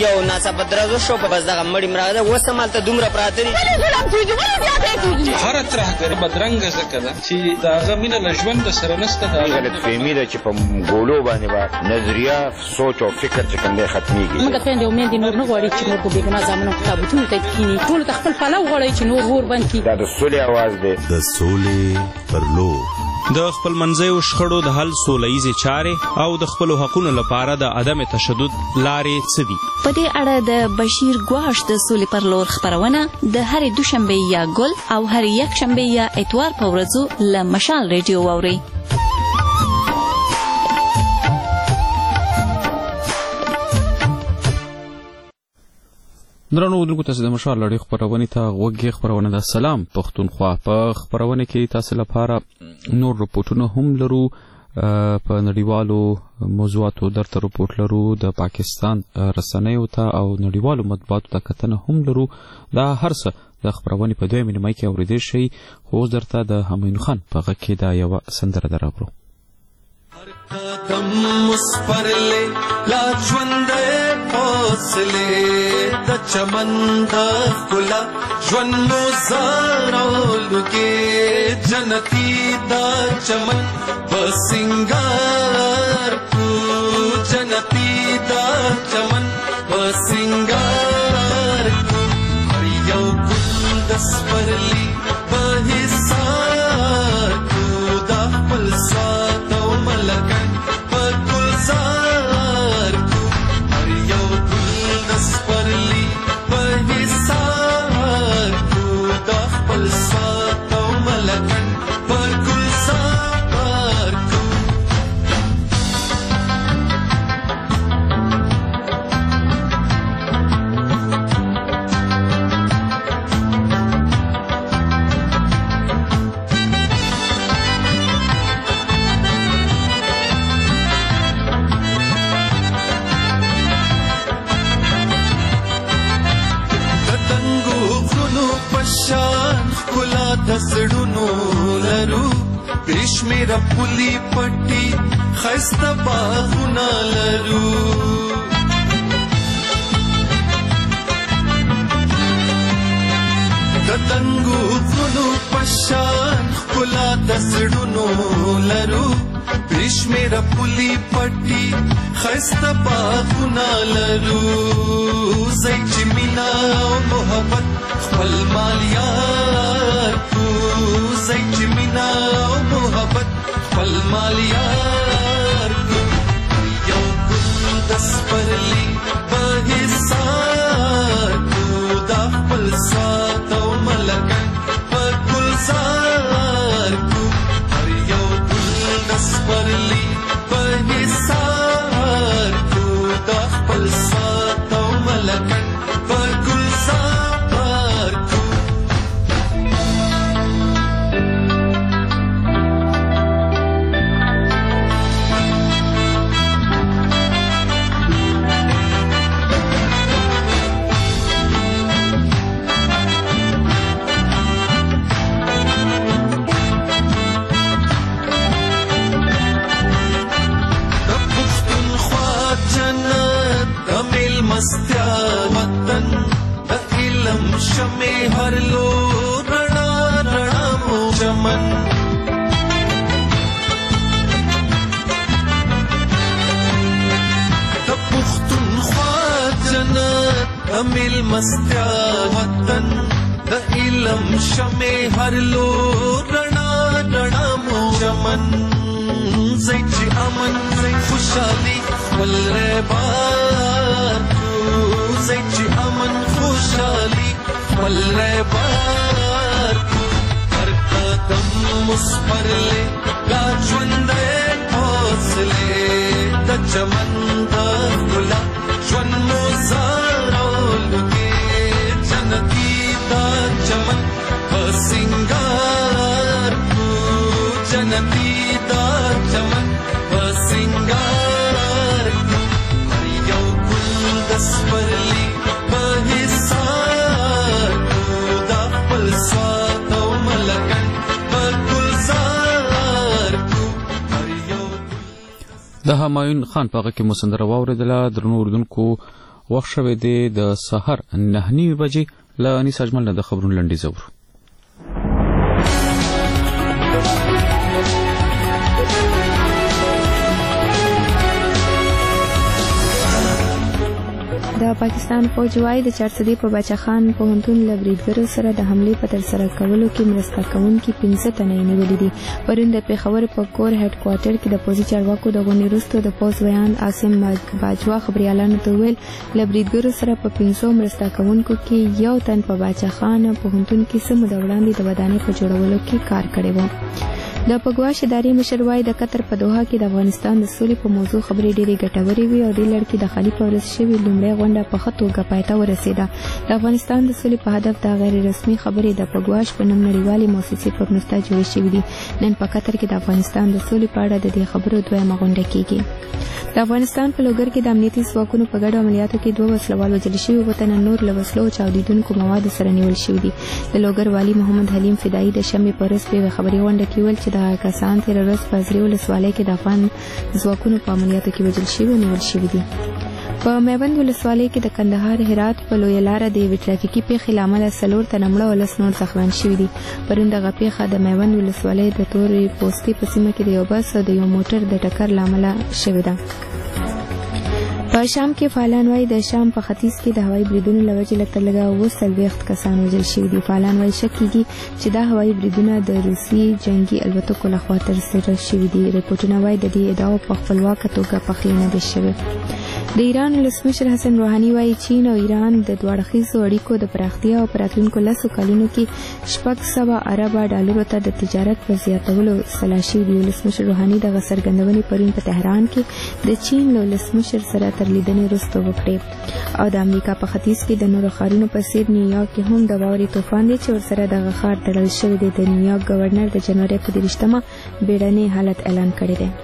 یو ناڅاپه درز وشو بس دغه مړي مړه ده اوس هم هلته دومره پراته دي هره ترهګري بدرنګه ځکه ده چې د هغه مینه له ژونده سره نشته د غلطفهمي ده چې په ګولو باندې به نظریه سوچ او فکر چې کوم دی ختمیږي موږ خویندې او میندې نور نه غواړي چې نور په بېګناه زامنو تابوتونو ته کښېني ټولو ته خپل پلو غواړئ چې نور اور بند کړي دا د سولې اواز دی د سولې پر لور د خپل منځیو شخړو د حل سوله ییزې چارې او د خپلو حقونو لپاره د عدم تشدد لارې څه دي؟ په دې اړه د بشیر ګواښ د سولې پر لور خپرونه د هرې دوشنبې یا ګل او هرې یکشنبې یا اتوار په ورځو له مشال ریډیو واورئ. درنو اورېدونکو تاسو د مشال لړۍ خپرونې ته غوږ یې خپرونه ده. سلام پښتونخوا. په خپرونه کې تاسو لپاره نور رپورټونه هم لرو. په نړیوالو موضوعاتو درته رپورټ لرو، د پاکستان رسنیو ته او نړیوالو مطبوعاتو ته کتنه هم لرو. دا هر څه د خپرونې په دویمې نیمه کې اورېدی شئ. خو اوس درته د همایون خان په غږ کې دا یوه سندره دراوړو. قدم مسپرلے لا ژوندې فاصله د چمن د ښکلا ژوند مو زارولو کې جنتي دا چمن په سنگار کو جنتي دا چمن په سنگار کو هر یو ګل د سپرلي په حصار کو د خپل سات او ملکن زار کو هر یو ګل د سپرلي په حصار کو د خپل سات او ملکن پر ګلزار کو. شان خلا دسړونو لرو بشمیر پولی پټي خسته باغونه لرو دتنګو غونو پشان خلا دسړونو لرو بشمیر پولی پټي خسته باغونه لرو زې چې مینا او محبت خپل مالیار کو زې چې مینا او محبت خپل مالیار کو یو ګل د سپرلي په حصار کو د خپل سات او ملکن په ګلزار کو هر یو ګل د سپرلي په حصار کو د خپل سات او ملکن په ګلزار مستیا وطن د علم شمع هر لو رڼا رڼا مو چمن د پښتونخوا جنت د مل مستیا وطن د علم شمع هر لو رڼا رڼا مو چمن زې چې امن خوشالي ول ربار زې چې امن خوشالي ول ربار هر قدم مسپرلې لا ژوندې فاصله د چمن د ښکلا ژوند مو زارولو کې جنتي دا چمن په سنگار کو جنتي دا چمن په سنگار کو هر یو ګل د سپرلي په حصار کو د خپل سات او ملکن په ګلزار کو هر یو د همایون خان په هغه کې مو سندره واورېدله. درنو اورېدونکو وخت شوی دی د سحر نه نیمې بجې له انیس اجمل نه د خبرونو لنډیز اورو. د پاکستان فوج وايي د چارسدي په باچا خان پوهنتون له بریدګرو سره د حملې په ترسره کولو کې مرسته کوونکي پنځه تنه نیولي دي. پرون د پېښور په کور هډ کوارټر کې د پوځي چارواکو د غونډې وروسته د پوځ ویان عاصم باجوا خبريالانو ته ویل له بریدګرو سره په پنځو مرسته کوونکو کې یو تن په باچا خان پوهنتون کې سم د وړاندې د ودانۍ په جوړولو کې کار کړی و. د پګواش ادارې مشر وايي د قطر په دوحه کې د افغانستان د سولې په موضوع خبرې ډېرې ګټورې وي او دې لړ کې د خالي پورس شوی لومړی غونډه په ښه توګه پای ته ورسېده. د افغانستان د سولې په هدف د غیر رسمي خبرې د پګواش په نوم نړیوالې مؤسسې په مرسته جوړې شوې دي. نن په قطر کې د افغانستان د سولې په اړه د دې خبرو دویمه غونډه کېږي. د افغانستان په لوګر کې د امنیتي ځواکونو په ګډو عملیاتو کې دوه وسلوال وژل شوي، اووه تنه نور له وسلو او چاودېدونکو موادو سره نیول شوي دي. د لوګر والي محمد حلیم فدایي د شنبې په ورځ په یوه خبري غونډه کې ویل چې دغه کسان تېره ورځ په ازرې ولسوالۍ کې د افغان ځواکونو په عملیاتو کې وژل شوي او نیول شوي دي. په میوند ولسوالۍ کې د کندهار هرات په لویه لاره د یوې ټرافیکي پیښې له امله څلور تنه مړه او لس نور زخمیان شوي دي. پرون دغه پیښه د میوند ولسوالۍ د تورې پوستې په سیمه کې د یو بس او د یو موټر د ټکر له امله شوې ده. په شام کې فعالان وايي د شام په ختیځ کې د هوایي بریدونو له وجې لږ تر لږه اووه څلوېښت کسان وژل شوي دي. فعالان وايي شک کېږي چې دا هوایي بریدونه د روسي جنګي الوتکو لخوا ترسره شوي دي. ریپورټونه وايي د دې ادعاو په خپلواکه توګه پخلی نه دي شوی. د ایران ولسمشر حسن روحاني وايي چین او ایران د دوه اړخیزو اړیکو د پراختیا او په راتلونکو لسو کلونو کې شپږ سوه اربه ډالرو ته د تجارت په زیاتولو سلا شوي دي. ولسمشر روحاني دغه څرګندونې پرون په تهران کې د چین له ولسمشر سره تر لیدنې وروسته وکړې. او د امریکا په ختیځ کې د نورو ښارونو په څېر نیویارک کې هم د واورې طوفان دی چې ورسره دغه ښار تړل شوی دی. د نیویارک گورنر د جنوري په دېرشتمه بیړنی حالت اعلان کړی دی.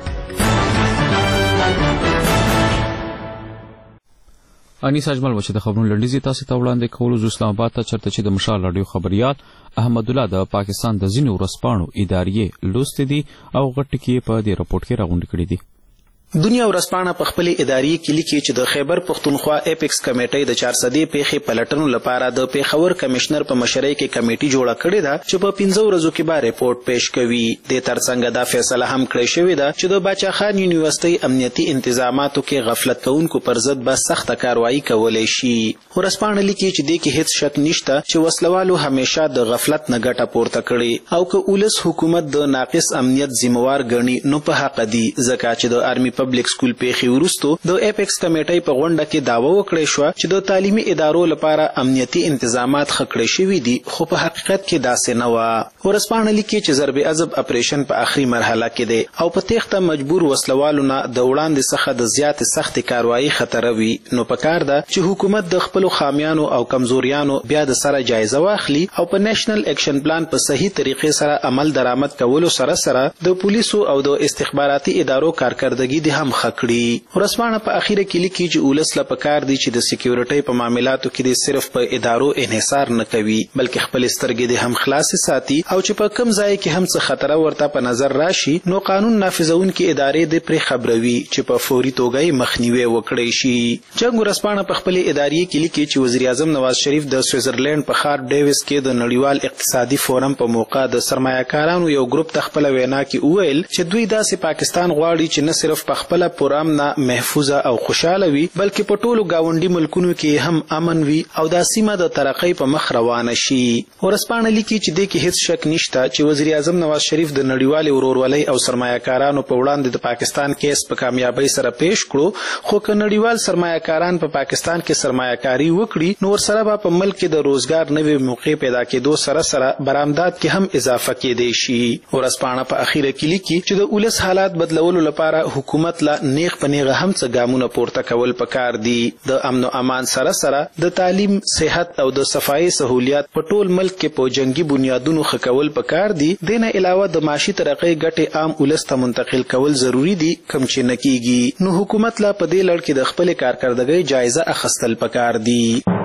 انیس اجمل و چې د خبرونو لنډیزې تاسو ته وړاندې کولو زه اسلام آباد ته چېرته چې د مشال راډیو خبریال احمد الله د پاکستان د ځینو ورځپاڼو ادارې لوستې دي او غټ ټکي په دې راپورټ کې راغونډې کړي دي. دنیا ورځپاڼه په خپل ادارې کې لیکي چې د خیبر پښتونخوا اپیکس کمیټې د چارسدې پیښې پلټنو لپاره د پیښور کمشنر په مشرۍ کې کمیټې جوړه کړې ده چې په پنځه ورځو کې به ریپورت پیش کوي. د ترڅنګ دا فیصله هم کړې شوې ده چې د باچا خان یونیورسيټي امنیتي انتظاماتو کې غفلت کوونکو پر ضد به سخته کاروایی کولای شي. ورځپاڼه لیکي چې دې کې هیڅ شک نشته چې وسلوالو همیشه د غفلت نه ګټه پورته کړې او که ولس حکومت د ناقص امنیت ذمہوار ګڼي نو په حق دي، ځکه چې د آرمي پبلک سکول پیښې وروسته د اپیکس کمیټې په غونډه کې داوا وکړې شو چې د تعلیمي ادارو لپاره امنیتي انتظامات ښه کړی شوي دي، خو په حقیقت کې داسې نه وه. ورځپاڼه لیکي چې ضرب عضب اپریشن په آخري مرحله کې دی او په تېښته مجبور وسلوالو نه د وړاندې څخه د زیاتې سختې کاروایی خطر وي. نو پکار ده چې حکومت د خپلو خامیانو او کمزوریانو بیا د سره جایزه واخلي او په نېشنل اکشن پلان په صحیح طریقې سره عمل درآمد کولو سره سره د پولیسو او د استخباراتي ادارو کارکردګي دې هم کړي. ورځپاڼه په اخیره کې لیکي چې ولس له پکار دي چې د سکیورټۍ په معاملاتو کې د صرف په ادارو انحصار نه کوي بلکې خپل سترګې د هم خلاص ساتي او چې په کم ځای کې هم څه خطر ورته په نظر راشي نو قانون نافذونکي ادارې د پرې خبروي چې په فوري توګه مخنیوي وکړي شي. جنګ ورځپاڼه په خپل ادارې کې لیکي چې وزیر اعظم نواز شریف د سویټزرلند په ښار ډیویس کې د نړیوال اقتصادي فورم په موقع د سرمایه‌کارانو یو ګروپ ته خپل وینا کې وویل چې دوی داسې پاکستان غواړي چې نه صرف په خپل پرام نه محفوظه او خوشاله وي بلکې په ټولو گاونډي ملکونو کې هم امن وي او دا سیمه د ترقۍ په مخ روانه شي. ورځپاڼه لیکي چې دې کې هیڅ شک نشته چې وزیر اعظم نواز شریف د نړیوالې ورورولۍ او سرمایه‌کارانو په وړاندې د پاکستان کیس په کامیابی سره پیش کړو، خو که نړیوال سرمایه‌کاران په پاکستان کې سرمایه‌کاري وکړي نو ورسره به په ملک کې د روزګار نوې موقع پیدا کېدو سره سره برآمدات کې هم اضافه کېدی شي. ورځپاڼه په اخیره کې لیکي چې د ولس حالات بدلولو لپاره حکومت لا نیغ په نیغه هم څه ګامونه پورته کول پکار دي. د امن او امان سره سره د تعلیم، صحت او د صفایي سہولیات په ټول ملک کې په جنگي بنیادونو ښه کول پکار دي. دینه علاوه د معاشي ترقۍ ګټې عام ولس ته منتقل کول ضروری دي کم چې نه کیږي. نو حکومت لا په دې لړ کې د خپل کارکردګۍ جایزه اخیستل پکار دي.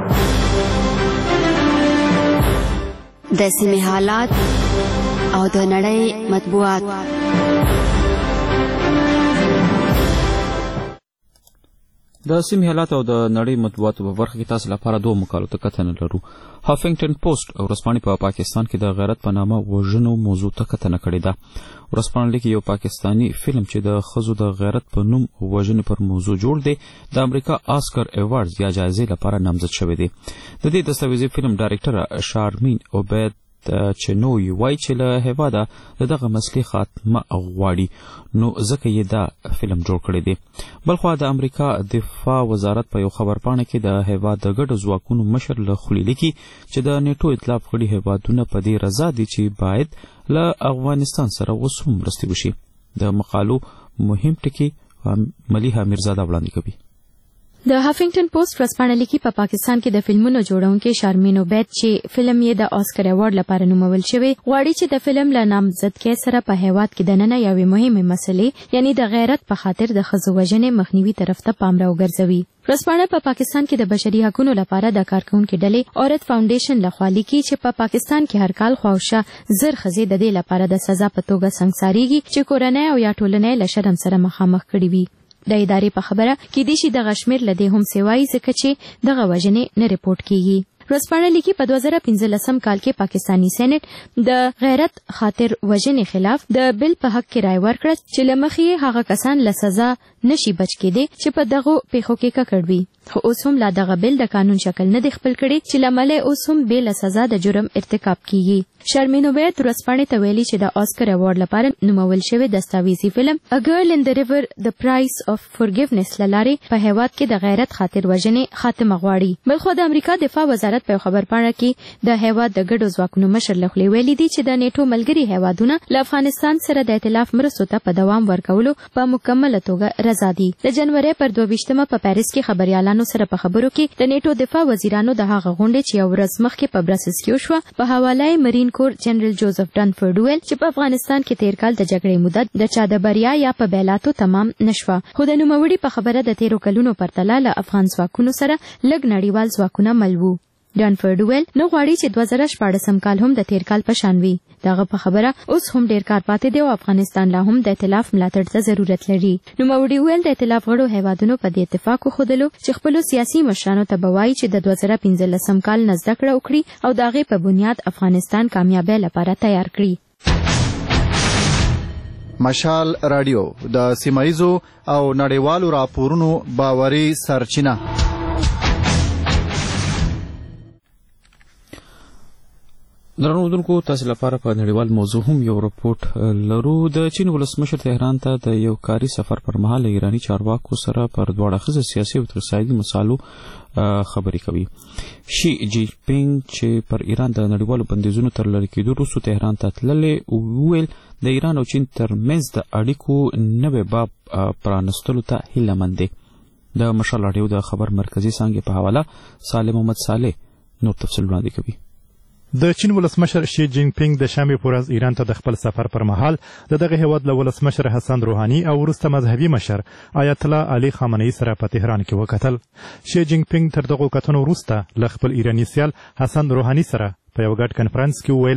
د سیمې حالات او د نړۍ مطبوعات. د سیمې حالات او د نړۍ مطبوعاتو په برخه کې تاسو لپاره دوه مقالو ته کتنه لرو. هافنګټن پوسټ ورځپاڼې په پاکستان کې د غیرت په نامه وژنو موضوع ته کتنه کړې ده. ورځپاڼه لیکي یو پاکستانی فلم چې د ښځو د غیرت په نوم وژنې پر موضوع جوړ دی د امریکا آسکر ایوارډز یا جایزې لپاره نامزد شوی دی. د دې دستاویزي فلم ډایرکټر شارمین عبید چنوي وایي چې له هیواده د دغه مسلې خاتمه غواړي نو ځکه یې دا فلم جوړ کړی دی. بلخوا د امریکا دفاع وزارت په یو خبرپاڼه کې د هیواد د ګډو ځواکونو مشر له خولې لیکي چې د نیټو ائتلاف غړي هیوادونه په دې رضا دي چې باید له افغانستان سره اوس هم مرستې وشي. د مقالو مهم ټکي ملیحه میرزاده وړاندې کوي. د هافنګټن پوسټ ورځپاڼه لیکي په پاکستان کې د فلمونو جوړونکي شارمین عبید چې فلم یې د آسکر ایوارډ لپاره نومول شوی غواړي چې د فلم له نامزدګۍ سره په هیواد کې دننه یوې مهمه مسلې یعنی د غیرت په خاطر د ښځو وژنې مخنیوي طرف ته پام راوګرځوي. ورځپاڼه په پاکستان کې د بشري حقوقو لپاره د کارکونکو ډلې اورت فاونډیشن لخوا لیکي چې په پاکستان کې هر کال خواوشا زر ښځې د دې لپاره د سزا په توګه سنګساریږي چې کورنۍ او یا ټولنې له شرم سره مخامخ کړي وي. د ادارې په خبره کې دي چې د غشمیر لدې هم سیوای ځکه چې دغه وژنې نه ریپورت کیږي. ورځپاڼه لیکي په دوه زره پنځلسم کال کې پاکستانی سېنات د غیرت خاطر وژنې خلاف د بل په حق کې رائے ورکړه چې لمخې هغه کسان له سزا نشي بچ کېدي چې په دغه پیښو کې ککړ وي. خو اوس هم لا دغه بل د قانون شکل نه دی خپل کړي چې لامل اوس هم بې له سزا د جرم ارتکاب کیږي. شرمین عبید ورځپاڼې ته ویلي چې د آسکر ایوارډ لپاره نومول شوی دستاویزي فلم A Girl in the River The Price of Forgiveness للارې په هیواد کې د غیرت خاطر وژنې خاتمه غواړي. بلخو د امریکا دفاع وزارت په خبرپاڼه کې د هیواد د ګډو ځواکونو مشر له خولې ویلي دي چې د نیټو ملګري هیوادونه له افغانستان سره د ائتلاف مرستو ته په دوام ورکولو په مکمله توګه رضا دي. د جنوري پر دوه ویشتمه په پاریس کې خبريالانو سره په خبرو کې د نیټو دفاع وزیرانو د هغه غونډې چې یو ورځ مخکې په برسلز کې وشوه په حواله مرین کور جنرال جوزف ډنفورد ویل چې په افغانستان کې تیر کال د جګړې مدت د چا د بریا یا په بیلاتو تمام نشوه. خو د نوموړي په خبره د تیرو کلونو پرتله له افغان ځواکونو سره لږ نړیوال ځواکونه مل وو. ډنفورد ویل نو غواړي چې دوه زره شپاړسم کال هم د تیر کال په شان وي. دغه په خبره اوس هم ډیر کار پاتې دی او افغانستان لا هم د ائتلاف ملاتړ ته ضرورت لري. نوموړي ویل د ائتلاف غړو هیوادونو په دې اتفاق وښودلو چې خپل سیاسي مشرانو ته به وایي چې د دوه زره پنځلسم کال نه زده کړه وکړي او د هغې په بنیاد افغانستان کامیابۍ لپاره تیار کړي. مشال رادیو د سیمایزو او نړیوالو راپورونو باوري سرچینه. درنو اوریدونکو تاسو لپاره په نړیوال موضوع هم یو رپورټ لرو. د چین ولسمشر تهران ته د یو کاري سفر پر مهال ایرانی چارواکو سره پر دواړه اړخیزو سیاسي او اقتصادي مسایلو خبرې کوي. شي جی پینګ چې پر ایران د نړیوالو بندیزونو تر لرې کېدو وروسته تهران ته تللی وویل د ایران او چین ترمنځ د اړیکو نوی باب پرانستلو ته هیله مند دی. د مشال راډیو د خبر مرکزي څانګې په حواله سالم محمد صالح نور تفصیل وړاندې کوي. د چین ولسمشر شي جین پینګ د شنبې په ورځ ایران ته د خپل سفر پر مهال د دغه هیواد له ولسمشر حسن روحاني او وروسته مذهبي مشر آیت الله علي خامنه‌ای سره په تهران کې وکتل. شي جین پینګ تر دغه کتنو وروسته له خپل ایراني سیال حسن روحاني سره په یو ګډ کنفرانس کې وویل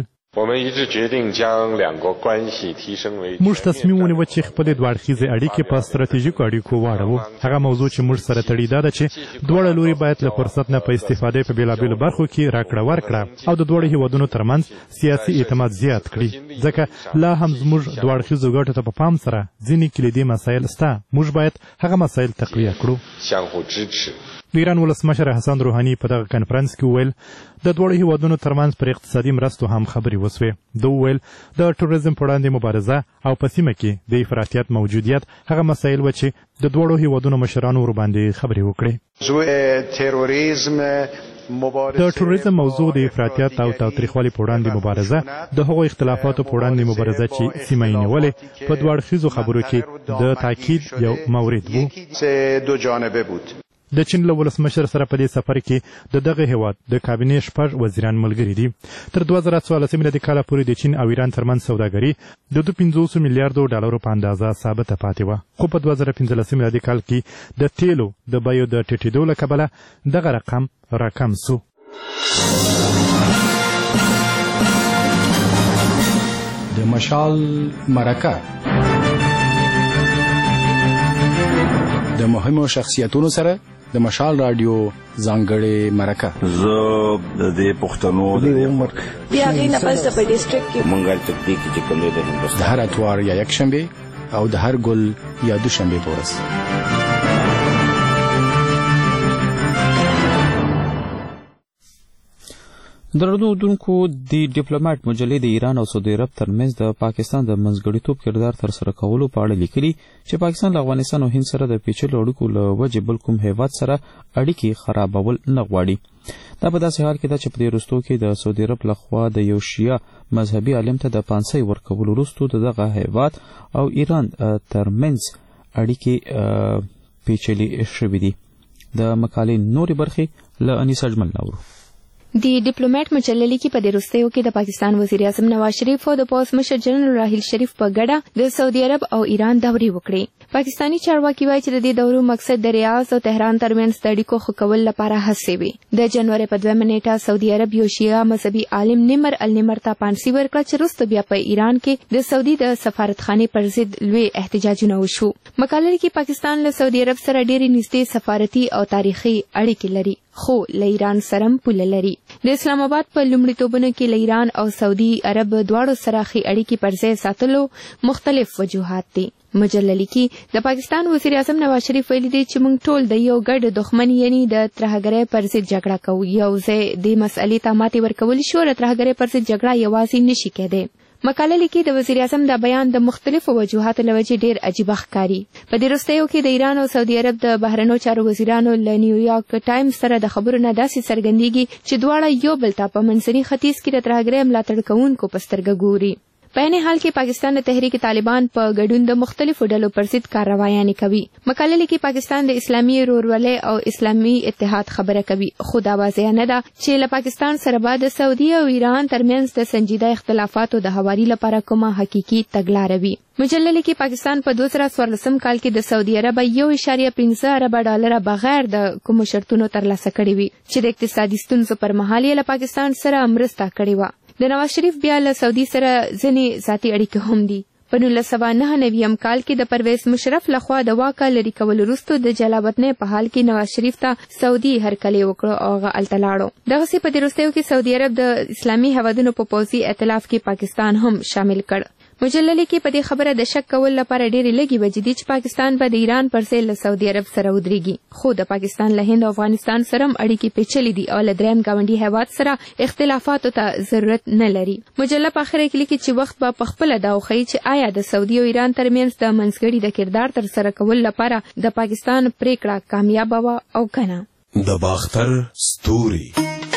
موږ تصمیم ونیو چې خپل دوه اړخیزې اړیکې په ستراتیژیکو اړیکو واړوو. هغه موضوع چې موږ سره تړي دا ده چې دواړه لوري باید له فرصت نه په استفادې په بیلابیلو برخو کې راکړه ورکړه او د دواړو هیوادونو ترمنځ سیاسي اعتماد زیات کړي ځکه لا هم زموږ دوه اړخیزو ګټو ته په پام سره ځینې کلیدي مسایل شته. موږ باید هغه مسایل تقویه کړو. د ایران ولسمشر حسن روحاني په دغه کنفرانس کې وویل د دواړو هیوادونو ترمنځ پر اقتصادي مرستو هم خبرې وسوې. ده وویل د ټوریزم په وړاندې مبارزه او په سیمه کې د افراطیت موجودیت هغه مسایل و چې د دواړو هیوادونو مشرانو ورباندې خبرې وکړې. د ټوریزم موضوع د افراطیت او تاوتریخوالي په وړاندې مبارزه د هغو اختلافاتو په وړاندې مبارزه چې سیمه یې نیولې په دوه اړخیزو خبرو کې د تاکید یو مورد و. د چین له ولسمشر سره په دې سفر کې د دغه هیواد د کابینې شپږ وزیران ملګري دي. تر دوه زره څوارلسم میلادي کاله پورې د چین او ایران ترمنځ سوداګري د دوه پنځوس میلیارډو ډالرو په اندازه ثابته پاتې وه. خو په دوه زره پنځلسم میلادي کال کې د تیلو د بیو د ټیټېدو له کبله دغه رقم راکم سو. د مشال مرکه د مهمو شخصیتونو سره د مشال رادیو ځانګړې مرکه. زه د دې پښتنو د عمر بیا غي نه پس په ډیسټریکټ کې مونږه تکتیک چې کوم د هندوستان د هر اتوار یا یک شنبه او د هر ګل یا دوشنبه په ورځ. درنو دونکو د ډیپلوماټ مجلې د ایران او سعودي عرب ترمنځ د پاکستان د منځګړیتوب کردار تر سره کولو په اړه لیکلي چې پاکستان له افغانستان او هند سره د پیچلو اړیکو له وجې بل کوم هیواد سره اړیکې خرابول نه غواړي. دا په داسې حال کې ده چې په دې وروستو کې د سعودي عرب لخوا د یو شیعه مذهبي عالم ته د پانسۍ ورکولو وروسته د دغه هیواد او ایران ترمنځ اړیکې پیچلې شوې دي. د مقالې نورې برخې له انیس اجمل نورو. د ډیپلوماټ مجلې لیکي په دې وروستیو کې د پاکستان وزیر اعظم نواز شریف او د پوز مشر جنرال راحیل شریف په ګډه د سعودي عرب او ایران دورې وکړې. پاکستانی چارواکي وایي چې د دې دورو مقصد د ریاض او تهران ترمنځ د اړیکو ښه کول لپاره هڅې وي. د جنوري په دویمه نیټه سعودي عرب یو شیعه مذهبي عالم نیمر النمر ته پانسي ورکړه چې وروسته بیا په ایران کې د سعودي د سفارتخانې پر ضد لوی احتجاجونه وشو. مقاله کې پاکستان له سعودي عرب سره ډېرې نږدې سفارتي او تاریخي اړیکې لري خو له ایران سره پوله لري. د اسلام آباد په لومړیتوبونو کې له ایران او سعودي عرب دواړو سره ښې اړیکې پر ځای ساتلو مختلف وجوهات دي. مجله لیکي د پاکستان وزیر اعظم نواز شریف ویلي دی چې موږ ټول د یو ګډ دښمن یعنی د ترهګرۍ پر ضد جګړه کوو. یو ځای د مسئلې ته ماتې ورکول شو د ترهګرۍ پر ضد جګړه یوازې نشي کېدی. مقاله لیکي د وزیر اعظم دا بیان د مختلفو وجوهاتو له وجې ډېر عجیبه ښکاري. په دې وروستیو کې د ایران او سعودي عرب د بهرنیو چارو وزیرانو له نیویارک ټایمز سره د خبرو نه داسې څرګندېږي چې دواړه یو بل ته په منځني ختیځ کې د ترهګرۍ ملاتړ کوونکو په سترګه ګوري. په عین حال کې پاکستان د تحریک طالبان په ګډون د مختلفو ډلو پر ضد کاروایانې کوي. مقاله لیکي پاکستان د اسلامي ورورولۍ او اسلامي اتحاد خبره کوي خو دا واضح نه ده چې له پاکستان سره به د سعودي او ایران ترمنځ د سنجیده اختلافاتو د هواري لپاره کومه حقیقي تګلاره وي. مجله لیکي پاکستان په دوه زره څوارلسم کال کې د سعودي عرب یو اعشاریه پنځه اربه ډالره بغیر د کومو شرطونو ترلاسه کړي وي چې د اقتصادي ستونزو پر مهال یې له پاکستان سره مرسته کړې وه. د نواز شریف بیا له سعودي سره ځینې ذاتي اړیکې هم دي. په نولس سوه نهه نویم کال کې د پرویز مشرف لخوا د واکه لرې کولو وروسته د جلاوطنۍ په حال کې نواز شریف ته سعودي هرکلی وکړو او هغه هلته لاړو. دغسې په دې وروستیو کې سعودي عرب د اسلامي هیوادونو په پوځي ائتلاف کې پاکستان هم شامل کړ. مجله لیکي په دې خبره د شک کول لپاره ډېرې لږې وجې دي چې پاکستان به د ایران پر ځای له سعودي عرب سره ودرېږي خو د پاکستان له هند او افغانستان سره هم اړیکې پیچلې دي او له دریم ګاونډي هیواد سره اختلافاتو ته ضرورت نه لري. مجله په اخره کې لیکي چې وخت به پخپله دا وښیي چې آیا د سعودي او ایران ترمنځ د منځګړي د کردار تر سره کول لپاره د پاکستان پریکړه کامیابه وه او که نه. د باختر ستوري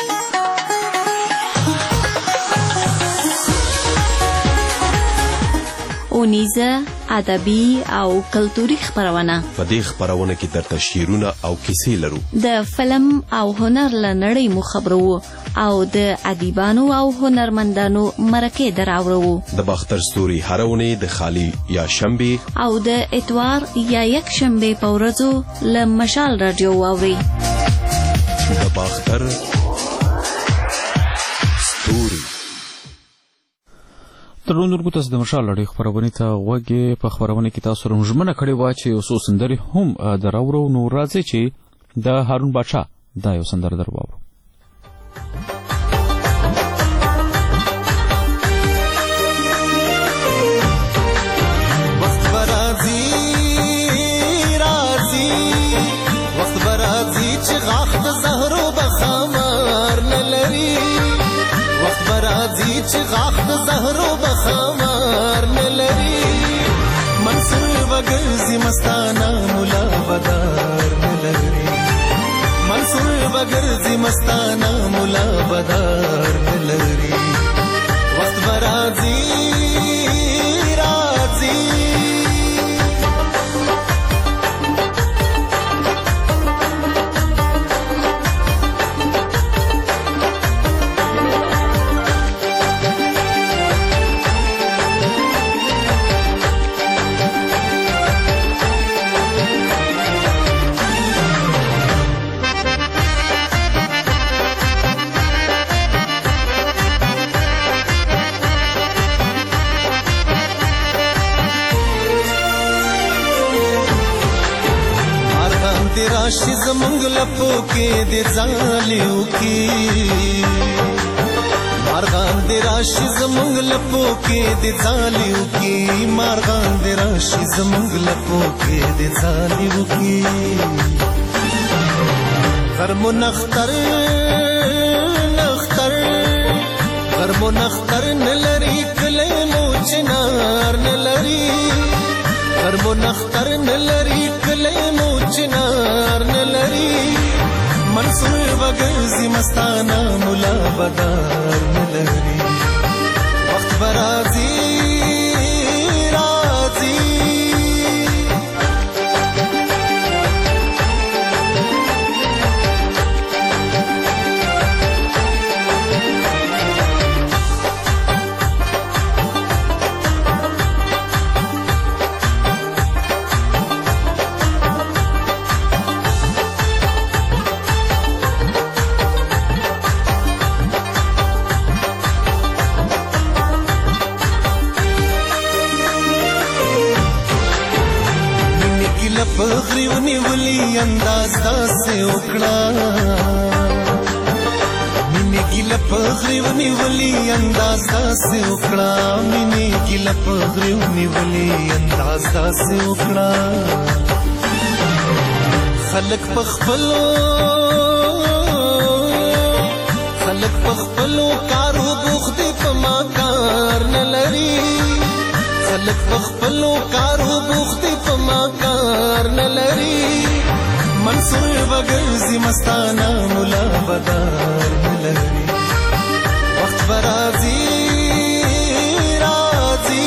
اونیزه ادبي او کلتوري خبرونه. په دې خبرونه کې درته شعرونه او کیسې لرو. د فلم او هنر له نړۍ مو خبرو او د ادیبانو او هنرمندانو مرکې دراوړو. د باختر ستوري هره اونۍ د خالی یا شنبه او د اتوار یا یک شنبه په ورځو له مشال رادیو واوري. د باختر ستوري. ترونو درګو تاسو د مشال لړۍ خبرونې ته غوږ په خبرونه کې تاسو سره ژمنه کړې وه چې یو څو سندرې هم دراوړو. نو راځئ چې د هارون باچا دا یو سندره در واورو. وخت به راځي راځي وخت به راځي چې غاښ د زهرو به خمار نه لري. وخت به راځي چې غاښ د زهرو به خمار نه لري. منصور به ګرځي مستانه ملا بدار نه لري. منصور به ګرځي مستانه ملا بدار نه لري. وخت به راځي راځي راشي زمونږ لپو کې دې ځالیو کې مارغان دې راشي زمونږ لپو کې دې ځالیو کې مارغان دې راشي زمونږ لپو کې دې ځالیو کې غرمو نختر نختر غرمو نختر نلري کلی مو چنار نلري غرمو نختر نلري کلی مو چنار نلري منصور وګرځي مستانه مولا بدار نلري وخت برازي رازي پغری ونیولی انداز داسې وکړه مینې ګیله پغری ونیولی انداز داسې وکړه مینې ګیله پغری ونیولی انداز داسې وکړه خلک په خپلو خلک په خپلو کارو بوخت دي په ما کار نه لري خلک په خپلو کارو بوخت دي په ما کار نه لري منصور وګرځي مستانه مولا بدار نه لري وخت به راځي راځي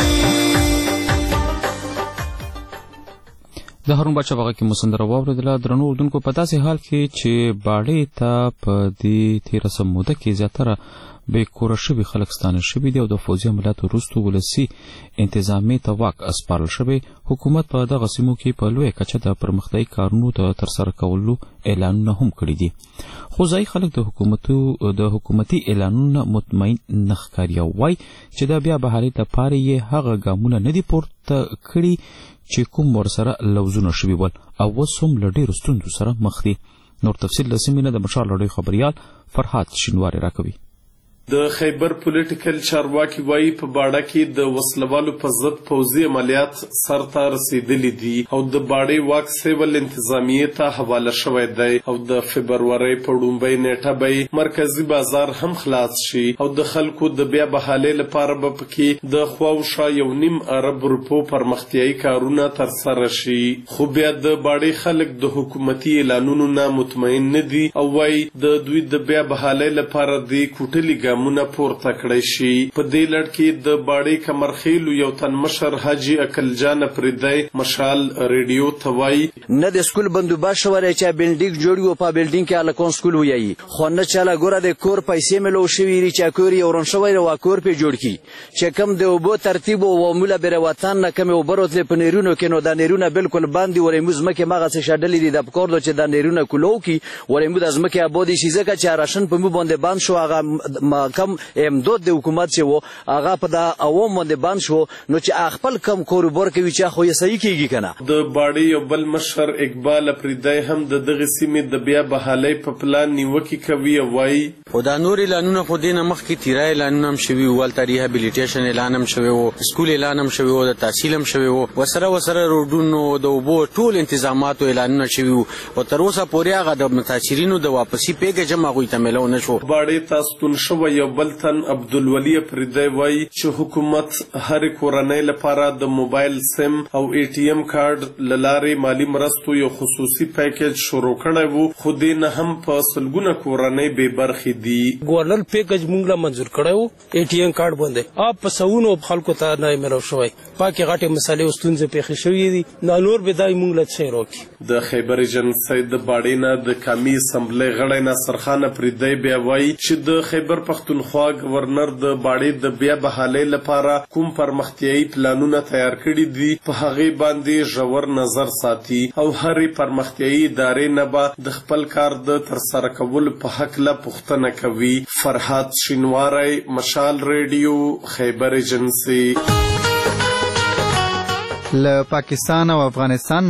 د هارون بادشاه په غږ کې مو سندره واورېدله. درنو اردونکو، په داسې حال کې چې باړې ته په دې تېره سم موده کې زیاتره بې کوره شوي خلک ستانه شوي دي او د پوځي عملیاتو وروسته ولسي انتظامي ته واک اسپارل شوی. حکومت په دغه سیمو کې په لویه کچه د پرمختیایي کارونو د ترسره کولو اعلانونه هم کړي دي، خو ځایي خلک د حکومتو د حکومتي اعلانونو مطمئن نه ښکاري او وایي چې د بیا بحالۍ لپاره یې هغه ګامونه نه دي پورته کړي چې کوم ورسره لوزونه شوي ول او اوس هم له ډېرو ستونزو سره مخ دي. نور تفصیل له سیمې نه د مشال راډیو خبریال فرحات شینواری راکوي. د خیبر پولیټیکل چارواکي وایي په باړه کې د وسلوالو په ضد پوځي عملیات سرته رسیدلي دي او د باړې واک سیول انتظامیې ته حواله شوی دی او د فبرورۍ په ړومبۍ نیټه به مرکزي بازار هم خلاص شي او د خلکو د بیا بحالۍ لپاره به پکې د خواوشا یو نیم ارب روپو پرمختیایي کارونه ترسره شي. خو بیا د باړې خلک د حکومتي اعلانونو نه مطمئن نه دي او وایي د دوی د بیا بحالۍ لپاره د کوټلي ګامونه پورته کړی شي. په دې لړ کې د باړې کمرخیلو یو تن مشر حاجي اکل جان پردی مشال ریډیو ته وایي نه د سکول بندوبست شوی چې بلډینګ جوړ و په بلډینګ کې الکون سکول وایي خو نه چاله ګوره د کور پیسې ملو شوی ری چې کور یې ورن شوی او کور په جوړ کی چې کم د وبو ترتیب او مولا بر وطن نه کم وبروت له پنیرونو کې نو د نيرونه بالکل باندې ورې مزمکه مغه څه شډلې دي د پکور د چې د نيرونه کولو کی ورې مو د ازمکه ابودي شي ځکه چې راشن په مو باندې باند شو هغه کم امداد د حکومت چې وو هغه په د عوام باندې باند شو نو چې خپل کم کاروبار کوي چې خو یې صحیح کیږي کنه. د باړې یو بل مشر اقبال پردی هم د دغه سیمې د بیا بحالۍ په پلان نیوکه کوي او وایي خو دا نور اعلانونه خو دینه مخکې تیرا اعلانونه هم شوي ول ریهابیلیټیشن اعلان هم شوی وو سکول اعلان هم شوی وو د تحصیل هم شوی وو وسره وسره روډونو د وبو ټول انتظاماتو اعلانونه شوی وو او تر اوسه پورې هغه د متاثرینو د واپسی پیګه جمع غوي ته ملو نه شو. باړې تاسو شو یو بل تن عبدالولی پردی وایي چې حکومت هر کورنۍ لپاره د موبایل سیم او ای ټی ایم کارت لارې مالی مرستو یو خصوصي پیکیج شروع کړی وو خو دې نه هم په سلګونه کورنۍ بې برخې دي. ګورنر پیکیج موږ له منظور کړی وو ای ټی ایم کارت باندې اپ په سونو خلکو ته نه ملو شوی پاکي غټه مسالې وستونځ پیښې شوې دي نه نور به دای موږ له څه روکي. د خیبر ایجنسی د باړې نه د قومي اسمبلی غړی ناصر خان پردی بیا وایي چې د خیبر پښتونخوا گورنر د باړې د بیا بحالۍ لپاره کوم پرمختیایي پلانونه تیار کړي دي په هغه باندې ژور نظر ساتي او هرې پرمختیایي ادارې نه به د خپل کار د ترسره کولو په هکله پوښتنه کوي. فرحات شینواری مشال ریډیو خیبر ایجنسی. له پاکستان او افغانستان نه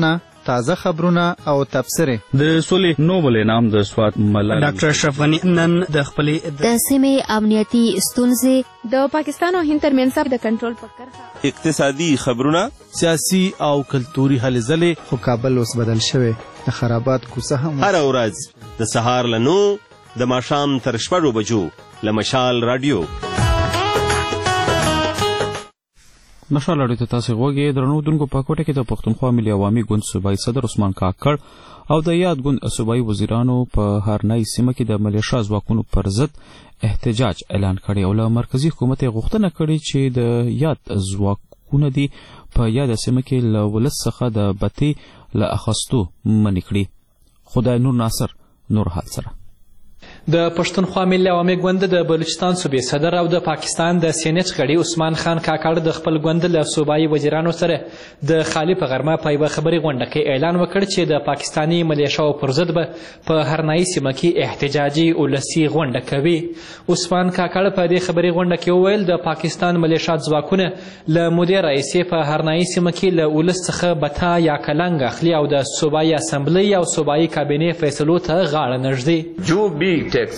تازه خبرونه او تبصرې. د سولې نوبل انعام د سوات ملال ډاکټر اشرف غني نن د خپلې د سیمې امنیتي ستونزې، د پاکستان او هند ترمنځ د کنټرول په کرښه، اقتصادي خبرونه، سیاسي او کلتوري هلې ځلې. خو کابل اوس بدل شوی، د خرابات کوڅه هم هر ورځ د سهار له نو د ماښام تر شپږو بجو له مشال رادیو. مشال رادیو ته تاسو غوږی درنو دونکو. په کوټه کې د پښتونخوا ملي عوامي ګوند صوبایي صدر عثمان کاکړ او د یاد ګوند صوبایي وزیرانو په هرنای سیمه کې د ملیشیا ځواکونو پر ضد احتجاج اعلان کړی او له مرکزی حکومت غوښتنه کړې چې د یاد ځواکونه دي په یاد سیمه کې له ولس څخه د بتې له اخستو منې کړي. خدای نور ناصر نور حال سره. د پښتونخوا ملي عوامي ګوند د بلوچستان صوبې صدر او د پاکستان د سینټ غړي عثمان خان کاکړ د خپل ګوند له صوبایي وزیرانو سره د خالي په غرمه په یوه خبري غونډه کې اعلان وکړ چې د پاکستاني ملیشیاو پر ضد به په هرنایي سیمه کې احتجاجي ولسي غونډه کوي. عثمان کاکړ په دې خبري غونډه کې وویل د پاکستان ملیشیا ځواکونه له مودې راهیسې په هرنایي سیمه کې له ولس څخه بتا یا کلنګ اخلي او د صوبایي اسمبلی او صوبایي کابینې فیصلو ته غاړه نږدي. جو بی ټیکس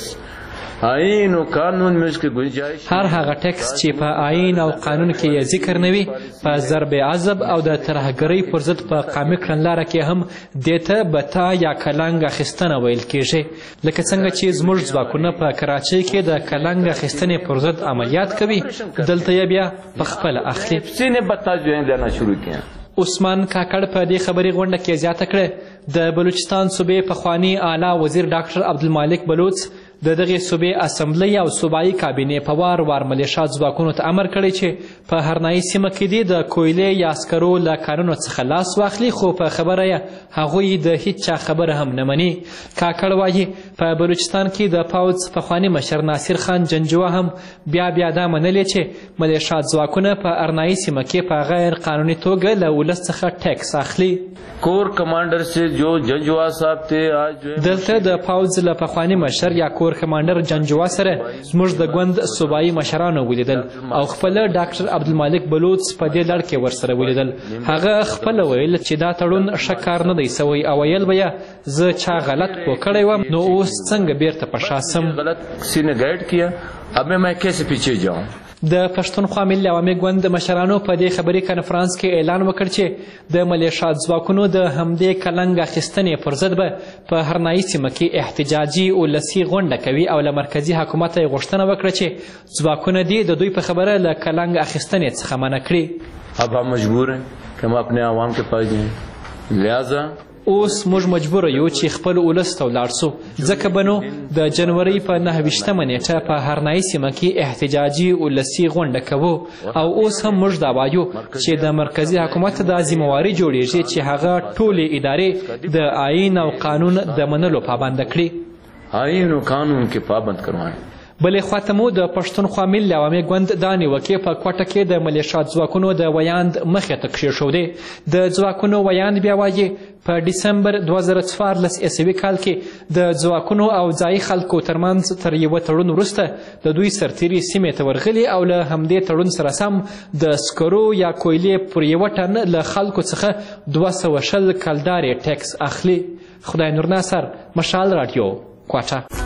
آئین او قانون میں اس کی گنجائش هر هغه ټیکس چې په آئین او قانون کې یې ذکر نه وي په ضرب عذب او د ترهګرۍ پر ضد په قامي کړنلاره کې هم دې ته بتا یا کلنګ اخیستنه ویل کیږي. لکه څنګه چې زموږ ځواکونه په کراچۍ کې د کلنګ اخیستنې پر ضد عملیات کوي، دلته یې بیا په خپله اخلي. سینې بتا جو دینا شروع کیا. عثمان کاکړ په دې خبري غونډه کې زیاته کړه د بلوچستان صوبې پخوانی اعلی وزیر ډاکټر عبدالمالک بلوچ د دغې صوبې اسمبلی او صوبایي کابینې په وار وار ملیشیا ځواکونو ته امر کړی چې په هرنایي سیمه کې دي د کویلې یا عسکرو له کارونو څخه لاس واخلي، خو په خبره یې هغوی د هیڅ چا خبره هم نه مني. کاکړ وایي په بلوچستان کې د پوځ پخواني مشر ناصر خان جنجوه هم بیا بیا دا منلې چې ملیشیا ځواکونه په هرنایي سیمه کې په غیر قانوني توګه له ولس څخه ټیکس اخلي. کور کمانډر سے جو جنجوه صاحب ته آج دلته د پوځ له پخواني مشر یا کور کمانډر جنجوه سره زموږ د ګوند صوبایي مشرانو ولیدل او خپل ډاکټر عبدالمالک بلوچ په دې لړ کې ورسره ولیدل. هغه خپل ویل چې دا تړون ښه کار نه دی سوی او ویل به یې زه چا غلط پوه کړی وم نو اوس څنګه بیرته په شا سم. غلط کسی نے گائیڈ کیا اب میں کیسے پیچھے جاؤں. د پښتونخوا ملي عوامي ګوند د مشرانو په دې خبري کنفرانس کې اعلان وکړ چې د ملیشیا ځواکونو د همدې کلنګ اخیستنې پر ضد به په هرنایي سیمه کې احتجاجي ولسي غونډه کوي او له مرکزي حکومت یې غوښتنه وکړه چې ځواکونه دې د دوی په خبره له کلنګ اخیستنې څخه منع کړي. اب هم مجبور ہیں کہ ہم اپنے عوام کے پاس جائیں، لہذا اوس موږ مجبوره یو چې خپل ولس ته ولاړ سو، ځکه به نو د جنورۍ په نهه ویشتمه نیټه په هرنایي سیمه کې احتجاجي ولسي غونډه کوو او اوس هم موږ دا وایو چې د مرکزي حکومت دا ذمهواري جوړیږي چې هغه ټولې ادارې د آئین او قانون د منلو پابنده کړي. آئین او قانون کې پابند کروائیں. بلې خواته مو د پښتونخوا ملي عوامي ګوند دا نیوکې په کوټه کې د ملیشیا ځواکونو د ویاند مخې ته کښېښودې. د ځواکونو ویاند بیا وایي په ډسمبر دوه زره څوارلس عیسوي کال کې د ځواکونو او ځایي خلکو ترمنځ تر یوه تړون وروسته د دوی سرتیري سیمې ته ورغلي او له همدې تړون سره سم د سکرو یا کویلې پر یوه ټن له خلکو څخه دوه سوه شل کلدارې ټیکس اخلي. خدای نور ناصر، مشال راډیو، کوټه.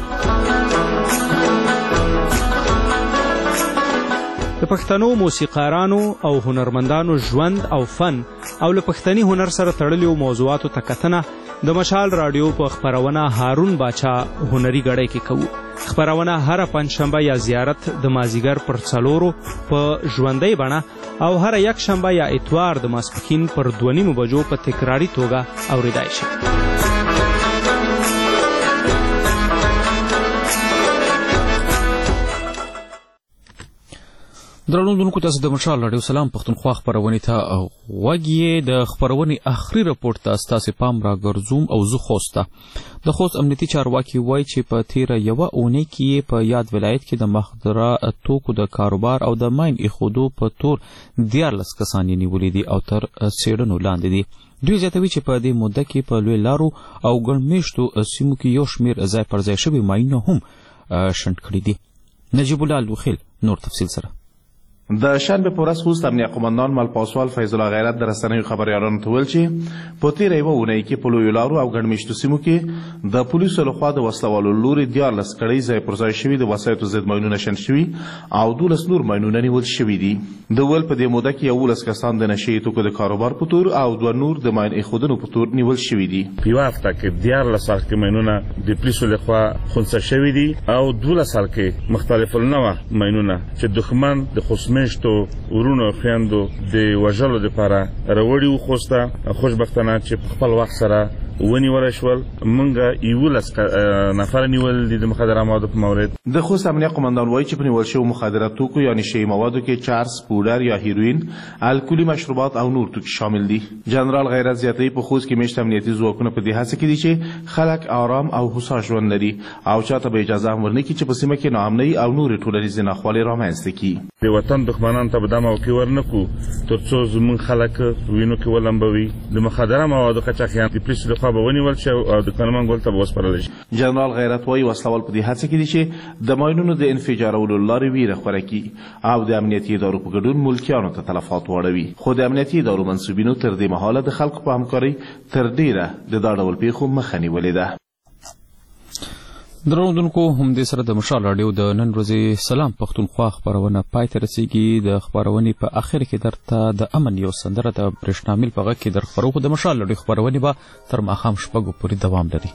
د پښتنو موسیقارانو او هنرمندانو ژوند او فن او له پښتني هنر سره تړلیو موضوعاتو ته کتنه د مشال راډیو په خپرونه هارون باچا هنري غړی کې کوو. خپرونه هره پنجشنبه یا زیارت د مازیګر پر څلورو په ژوندۍ بڼه او هره یک شنبه یا اتوار د ماسپښین پر دوه نیمو بجو په تکراري توګه اوریدای شي. درنو دونکو تاسو د مشال راډیو سلام پښتونخوا خپرونې ته غوږ یې. د خپرونې آخري رپورټ ته ستاسې پام راګرځوم او زه خوست ته د خوست امنیتي چارواکي وایي چې په تیره یوه اونۍ کې په یاد ولایت کې د مخدره توکو د کاروبار او د ماین ایښودو په تور دیارلس کسان یې نیولي دي او تر څېړنو لاندې دي. دوی زیاتوي چې په دې موده کې په لوی لارو او ګڼ میشتو سیمو کې یو شمېر ځای پر ځای شوي ماینونه هم شنډ کړي دي. نجیب الله لوخیل نور تفصیل سره. د شنبې په ورځ خوست امنیه قمندان مل پاسوال فیض الله غیرت د رسنیو خبریالانو ته ویل چې په تېره یوه اونۍ کې په لویو لارو او ګڼ مېشتو سیمو کې د پولیسو لخوا د وسلوالو له لورې دیارلس کړۍ ځای پر ځای شوي د وسایطو ضد ماینونه شنډ شوي او دولس نور ماینونه نیول شوي دي. د ویل په دې موده کې یولس کسان د نشهیي توکو د کاروبار په تور او دوه نور د ماین ایښودنو په تور نیول شوي دي. په یوه هفته کې دیارلس ساعت ماینونه د پولیسو لخوا خنثی شوي دي او دولس سال کې مختلف النوع ماینونه چې دښمن د خوشمېشتو ورونو خویندو د وژلو دپاره راوړي وو خوسته خوشبختانه چې په خپل وخت سره ونیول شول. موږ یولس نفر نیول دي د مخدره موادو په مورد. د خوست امنیه قمندان وایي چې په نیول شوو مخدره توکو یا نشهیي موادو کې چرس، پودر یا هیروین، الکولي مشروبات او نور توکي شامل دي. جنرال غیرت زیاتوي په خوست کې میشت امنیتي ځواکونه په دې هڅه کې دي چې خلک آرام او هوسا ژوند لري او چاته به اجازه هم ورنکړي چې په سیمه کې ناامنۍ او نورې ټولنیزې ناخوالې رامنځته کړي. د وطن دښمنانو ته به دا موقع ورنکړو تر څو زموږ خلک وینو کې ولمبوي. د مخدره موادو قاچاقیان د پولیسو لخوا به ونیول شي او د قانون ګل ته به وسپارل شي. جنرال غیرت وایي وسلوال په دې هڅه کې دي چې د ماینونو د انفجارولو له لارې ویره خوره کړي او د امنیتي ادارو په ګډون ملکیانو ته تلفات واړوي. خو د امنیتي ادارو منصوبینو تر دې مهاله د خلکو په همکارۍ تر ډیره د دا ډول پیښو مخه نیولې ده. درودونکو همدې سره د مشال راډیو د نن ورځې سلام پښتونخوا خبرونه پای ته رسیږي. د خبرونې په اخر کې درته د امن یو سندره د برېښنا میل په غږ کې در خپرو. خو د مشال راډیو خبرونې به تر ماښام شپږو پورې دوام لري.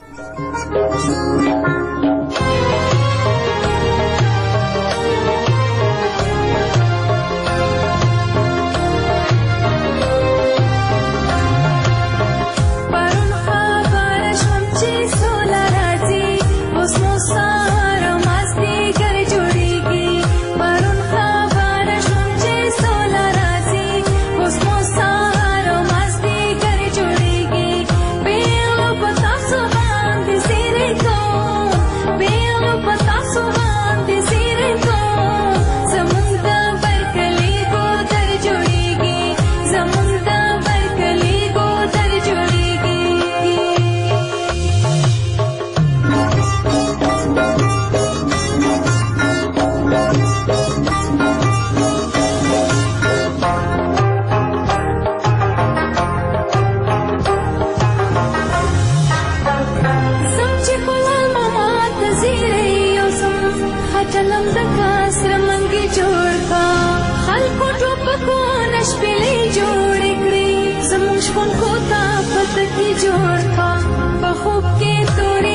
جوړ کا په خوب کې تورې